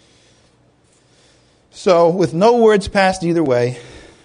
So, with no words passed either way,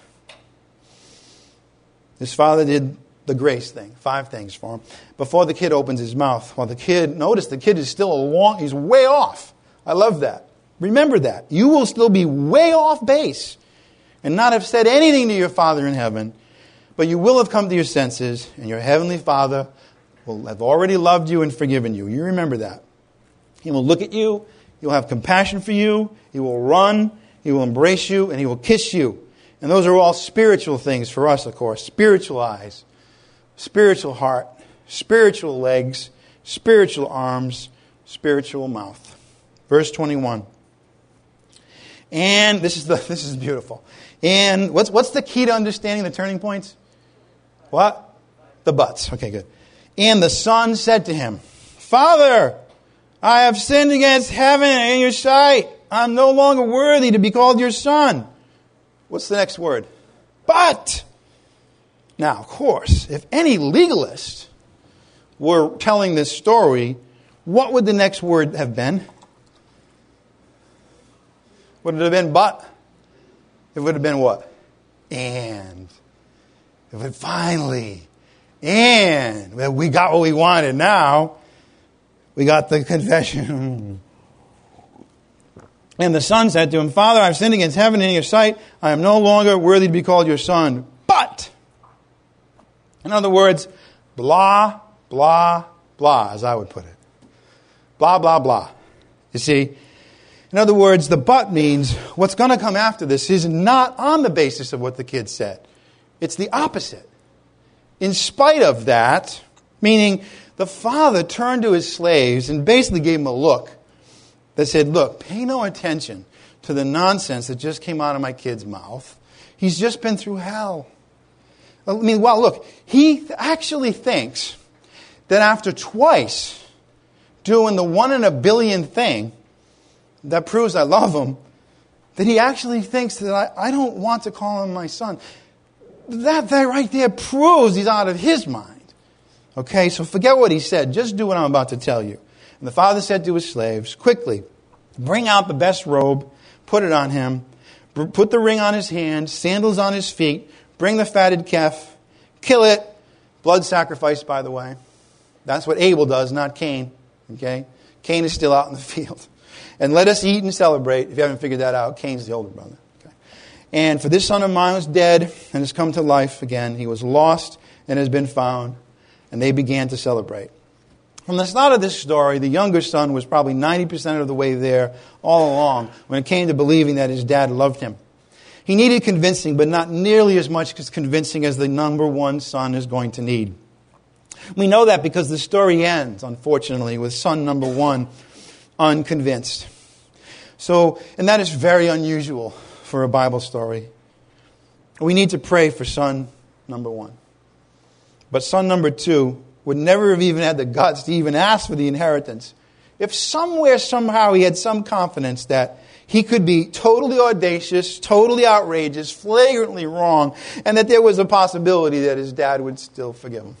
his father did the grace thing, five things for him, before the kid opens his mouth. While the kid, notice the kid is still a long, he's way off. I love that. Remember that. You will still be way off base and not have said anything to your Father in heaven, but you will have come to your senses, and your heavenly Father will have already loved you and forgiven you. You remember that. He will look at you, he will have compassion for you, he will run, he will embrace you, and he will kiss you. And those are all spiritual things for us, of course. Spiritual eyes, spiritual heart, spiritual legs, spiritual arms, spiritual mouth. Verse twenty-one. And this is the this is beautiful. And what's what's the key to understanding the turning points? What? The buts. Okay, good. And the son said to him, Father, I have sinned against heaven and in your sight. I'm no longer worthy to be called your son. What's the next word? But, now, of course, if any legalist were telling this story, what would the next word have been? Would it have been but? It would have been what? And. It would finally. And. Well, we got what we wanted now. We got the confession. And the son said to him, Father, I've sinned against heaven and in your sight. I am no longer worthy to be called your son. But, in other words, blah, blah, blah, as I would put it. Blah, blah, blah. You see, in other words, the but means what's going to come after this is not on the basis of what the kid said. It's the opposite. In spite of that, meaning the father turned to his slaves and basically gave them a look that said, look, pay no attention to the nonsense that just came out of my kid's mouth. He's just been through hell. I mean, well, look, he actually thinks that after twice doing the one in a billion thing that proves I love him, that he actually thinks that I, I don't want to call him my son. That, that right there proves he's out of his mind. Okay, so forget what he said. Just do what I'm about to tell you. And the father said to his slaves, quickly, bring out the best robe, put it on him, put the ring on his hand, sandals on his feet, bring the fatted calf, kill it. Blood sacrifice, by the way. That's what Abel does, not Cain. Okay? Cain is still out in the field. And let us eat and celebrate. If you haven't figured that out, Cain's the older brother. Okay? And for this son of mine was dead and has come to life again. He was lost and has been found. And they began to celebrate. From the start of this story, the younger son was probably ninety percent of the way there all along when it came to believing that his dad loved him. He needed convincing, but not nearly as much as convincing as the number one son is going to need. We know that because the story ends, unfortunately, with son number one unconvinced. So, and that is very unusual for a Bible story. We need to pray for son number one. But son number two would never have even had the guts to even ask for the inheritance. If somewhere, somehow, he had some confidence that he could be totally audacious, totally outrageous, flagrantly wrong, and that there was a possibility that his dad would still forgive him.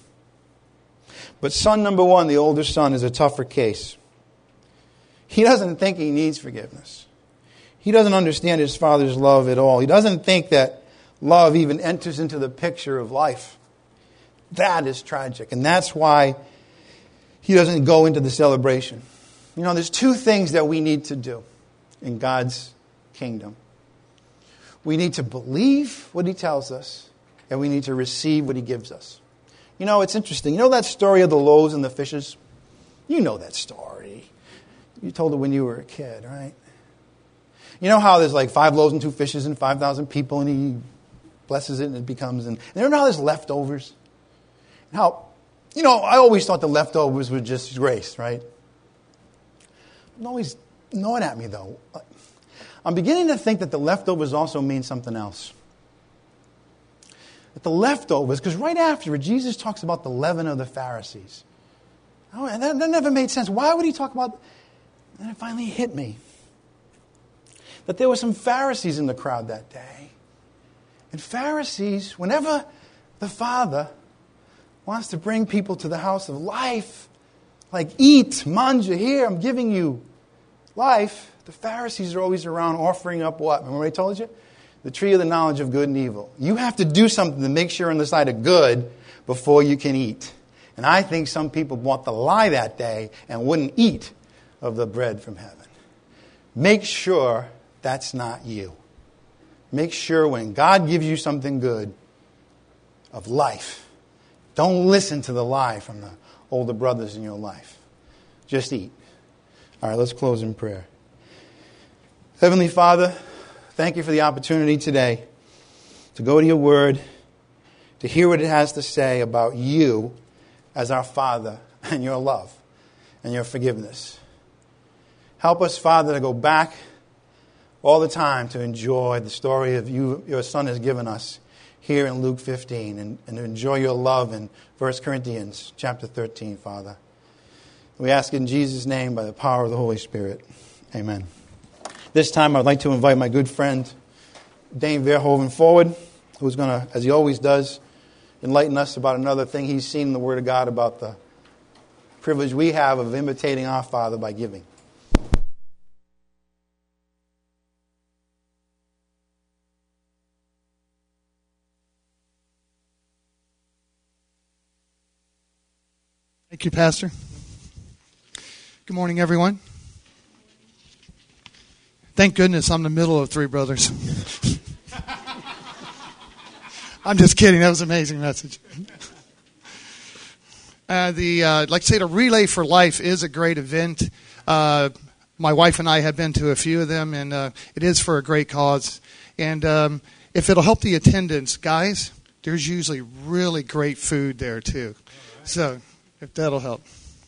But son number one, the older son, is a tougher case. He doesn't think he needs forgiveness. He doesn't understand his father's love at all. He doesn't think that love even enters into the picture of life. That is tragic. And that's why he doesn't go into the celebration. You know, there's two things that we need to do in God's kingdom. We need to believe what he tells us, and we need to receive what he gives us. You know, it's interesting. You know that story of the loaves and the fishes? You know that story. You told it when you were a kid, right? You know how there's like five loaves and two fishes and five thousand people, and he blesses it and it becomes... And, and remember how there's leftovers? How, you know, I always thought the leftovers were just grace, right? I'm always gnawing at me, though. I'm beginning to think that the leftovers also mean something else. That the leftovers, because right after it, Jesus talks about the leaven of the Pharisees. Oh, and that, that never made sense. Why would he talk about... And it finally hit me. That there were some Pharisees in the crowd that day. And Pharisees, whenever the Father wants to bring people to the house of life, like eat, manja, here, I'm giving you life, the Pharisees are always around offering up what? Remember what I told you? The tree of the knowledge of good and evil. You have to do something to make sure you're on the side of good before you can eat. And I think some people bought the lie that day and wouldn't eat of the bread from heaven. Make sure that's not you. Make sure when God gives you something good of life, don't listen to the lie from the older brothers in your life. Just eat. All right, let's close in prayer. Heavenly Father, thank you for the opportunity today to go to your word, to hear what it has to say about you as our Father and your love and your forgiveness. Help us, Father, to go back all the time to enjoy the story of you, your Son has given us here in Luke fifteen, and, and to enjoy your love in First Corinthians chapter thirteen, Father. We ask in Jesus' name by the power of the Holy Spirit. Amen. This time I'd like to invite my good friend Dane Verhoeven forward. who's going to, as he always does, enlighten us about another thing he's seen in the Word of God about the privilege we have of imitating our Father by giving. Thank you, Pastor. Good morning, everyone. Thank goodness I'm the middle of three brothers. I'm just kidding. That was an amazing message. Uh, the uh, like I say, the Relay for Life is a great event. Uh, my wife and I have been to a few of them, and uh, it is for a great cause. And um, if it'll help the attendance, guys, there's usually really great food there too. So if that'll help.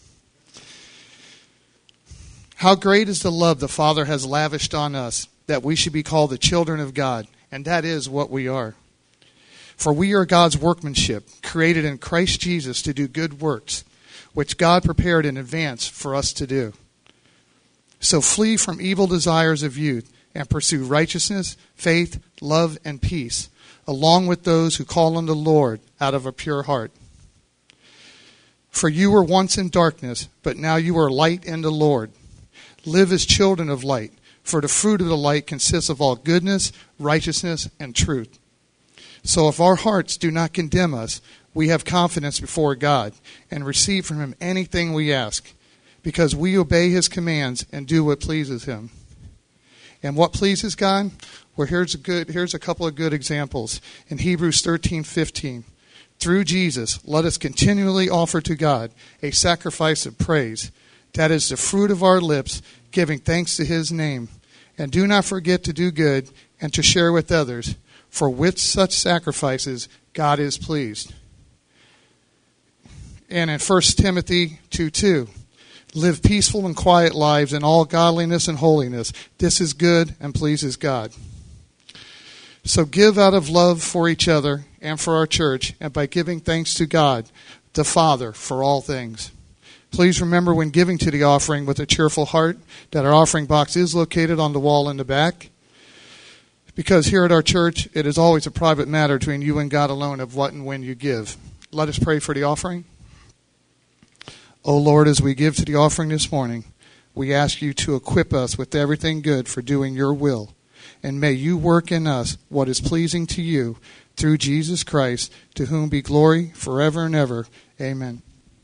How great is the love the Father has lavished on us, that we should be called the children of God. And that is what we are. For we are God's workmanship, created in Christ Jesus to do good works, which God prepared in advance for us to do. So flee from evil desires of youth and pursue righteousness, faith, love, and peace, along with those who call on the Lord out of a pure heart. For you were once in darkness, but now you are light in the Lord. Live as children of light, for the fruit of the light consists of all goodness, righteousness, and truth. So if our hearts do not condemn us, we have confidence before God and receive from him anything we ask, because we obey his commands and do what pleases him. And what pleases God? Well, here's a good here's a couple of good examples. In Hebrews thirteen fifteen, through Jesus, let us continually offer to God a sacrifice of praise. That is the fruit of our lips, giving thanks to his name. And do not forget to do good and to share with others, for with such sacrifices God is pleased. And in First Timothy two two, live peaceful and quiet lives in all godliness and holiness. This is good and pleases God. So give out of love for each other and for our church, and by giving thanks to God, the Father, for all things. Please remember when giving to the offering with a cheerful heart that our offering box is located on the wall in the back. Because here at our church, it is always a private matter between you and God alone of what and when you give. Let us pray for the offering. O Lord, as we give to the offering this morning, we ask you to equip us with everything good for doing your will. And may you work in us what is pleasing to you through Jesus Christ, to whom be glory forever and ever. Amen.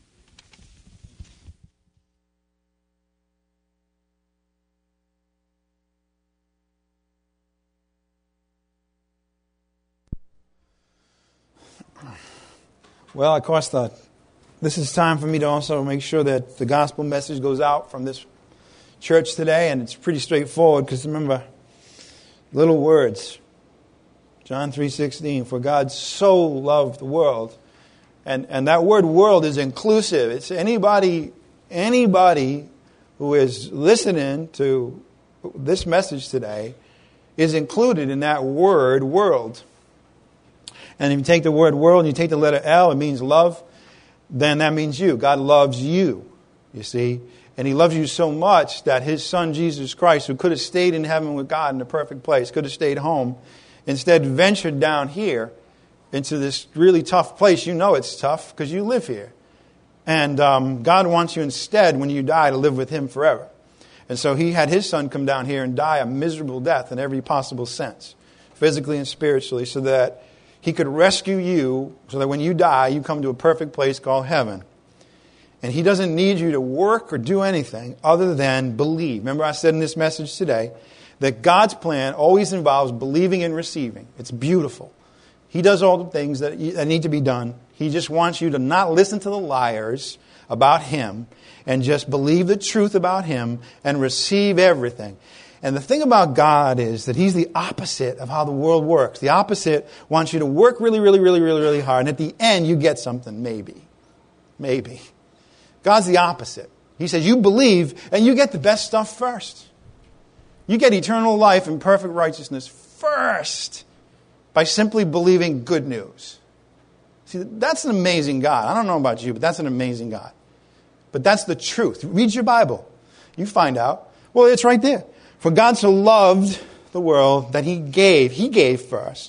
Well, of course, the, this is time for me to also make sure that the gospel message goes out from this church today, and it's pretty straightforward because remember, little words. John three sixteen, for God so loved the world. And, and that word world is inclusive. It's anybody, anybody who is listening to this message today is included in that word world. And if you take the word world and you take the letter L, it means love, then that means you. God loves you, you see. And he loves you so much that his son, Jesus Christ, who could have stayed in heaven with God in the perfect place, could have stayed home, instead ventured down here into this really tough place. You know it's tough because you live here. And um, God wants you instead, when you die, to live with him forever. And so he had his son come down here and die a miserable death in every possible sense, physically and spiritually, so that he could rescue you so that when you die, you come to a perfect place called heaven. And he doesn't need you to work or do anything other than believe. Remember I said in this message today that God's plan always involves believing and receiving. It's beautiful. He does all the things that need to be done. He just wants you to not listen to the liars about him and just believe the truth about him and receive everything. And the thing about God is that he's the opposite of how the world works. The opposite wants you to work really, really, really, really, really hard. And at the end, you get something, maybe. Maybe. God's the opposite. He says you believe and you get the best stuff first. You get eternal life and perfect righteousness first by simply believing good news. See, that's an amazing God. I don't know about you, but that's an amazing God. But that's the truth. Read your Bible. You find out. Well, it's right there. For God so loved the world that he gave, he gave first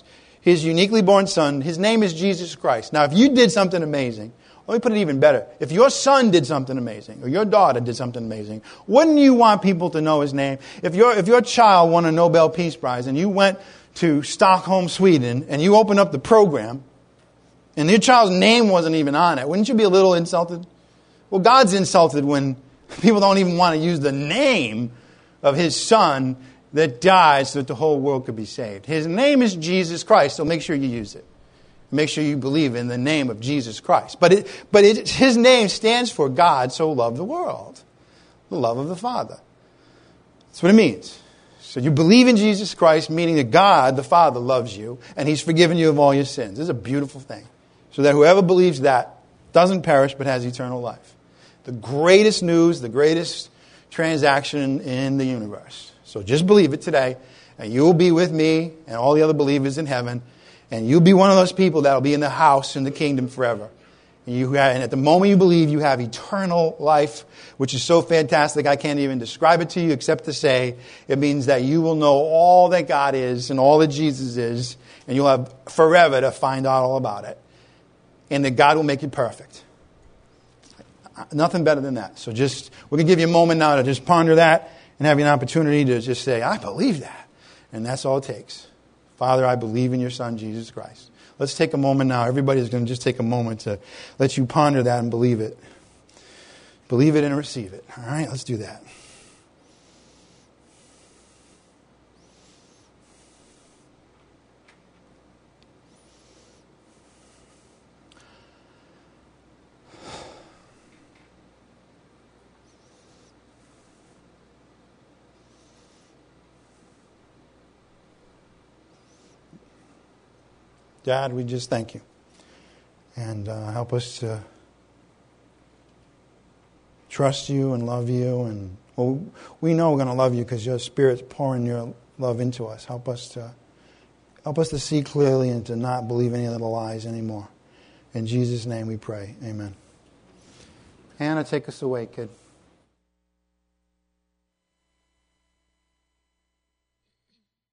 His uniquely born Son. His name is Jesus Christ. Now, if you did something amazing, let me put it even better. If your son did something amazing, or your daughter did something amazing, wouldn't you want people to know his name? If your if your child won a Nobel Peace Prize and you went to Stockholm, Sweden, and you opened up the program, and your child's name wasn't even on it, wouldn't you be a little insulted? Well, God's insulted when people don't even want to use the name of his son that died so that the whole world could be saved. His name is Jesus Christ, so make sure you use it. Make sure you believe in the name of Jesus Christ. But it, but it, his name stands for God so loved the world. The love of the Father. That's what it means. So you believe in Jesus Christ, meaning that God, the Father, loves you, and he's forgiven you of all your sins. This is a beautiful thing. So that whoever believes that doesn't perish but has eternal life. The greatest news, the greatest transaction in the universe. So just believe it today, and you will be with me and all the other believers in heaven. And you'll be one of those people that will be in the house in the kingdom forever. And, you have, and at the moment you believe, you have eternal life, which is so fantastic I can't even describe it to you except to say it means that you will know all that God is and all that Jesus is, and you'll have forever to find out all about it. And that God will make you perfect. Nothing better than that. So just, we're going to give you a moment now to just ponder that and have you an opportunity to just say, I believe that. And that's all it takes. Father, I believe in your Son, Jesus Christ. Let's take a moment now. Everybody's going to just take a moment to let you ponder that and believe it. Believe it and receive it. All right, let's do that. Dad, we just thank you. And uh, help us to trust you and love you. And well, we know we're going to love you because your Spirit's pouring your love into us. Help us to help us to see clearly and to not believe any of the lies anymore. In Jesus' name we pray. Amen. Hannah, take us away, kid.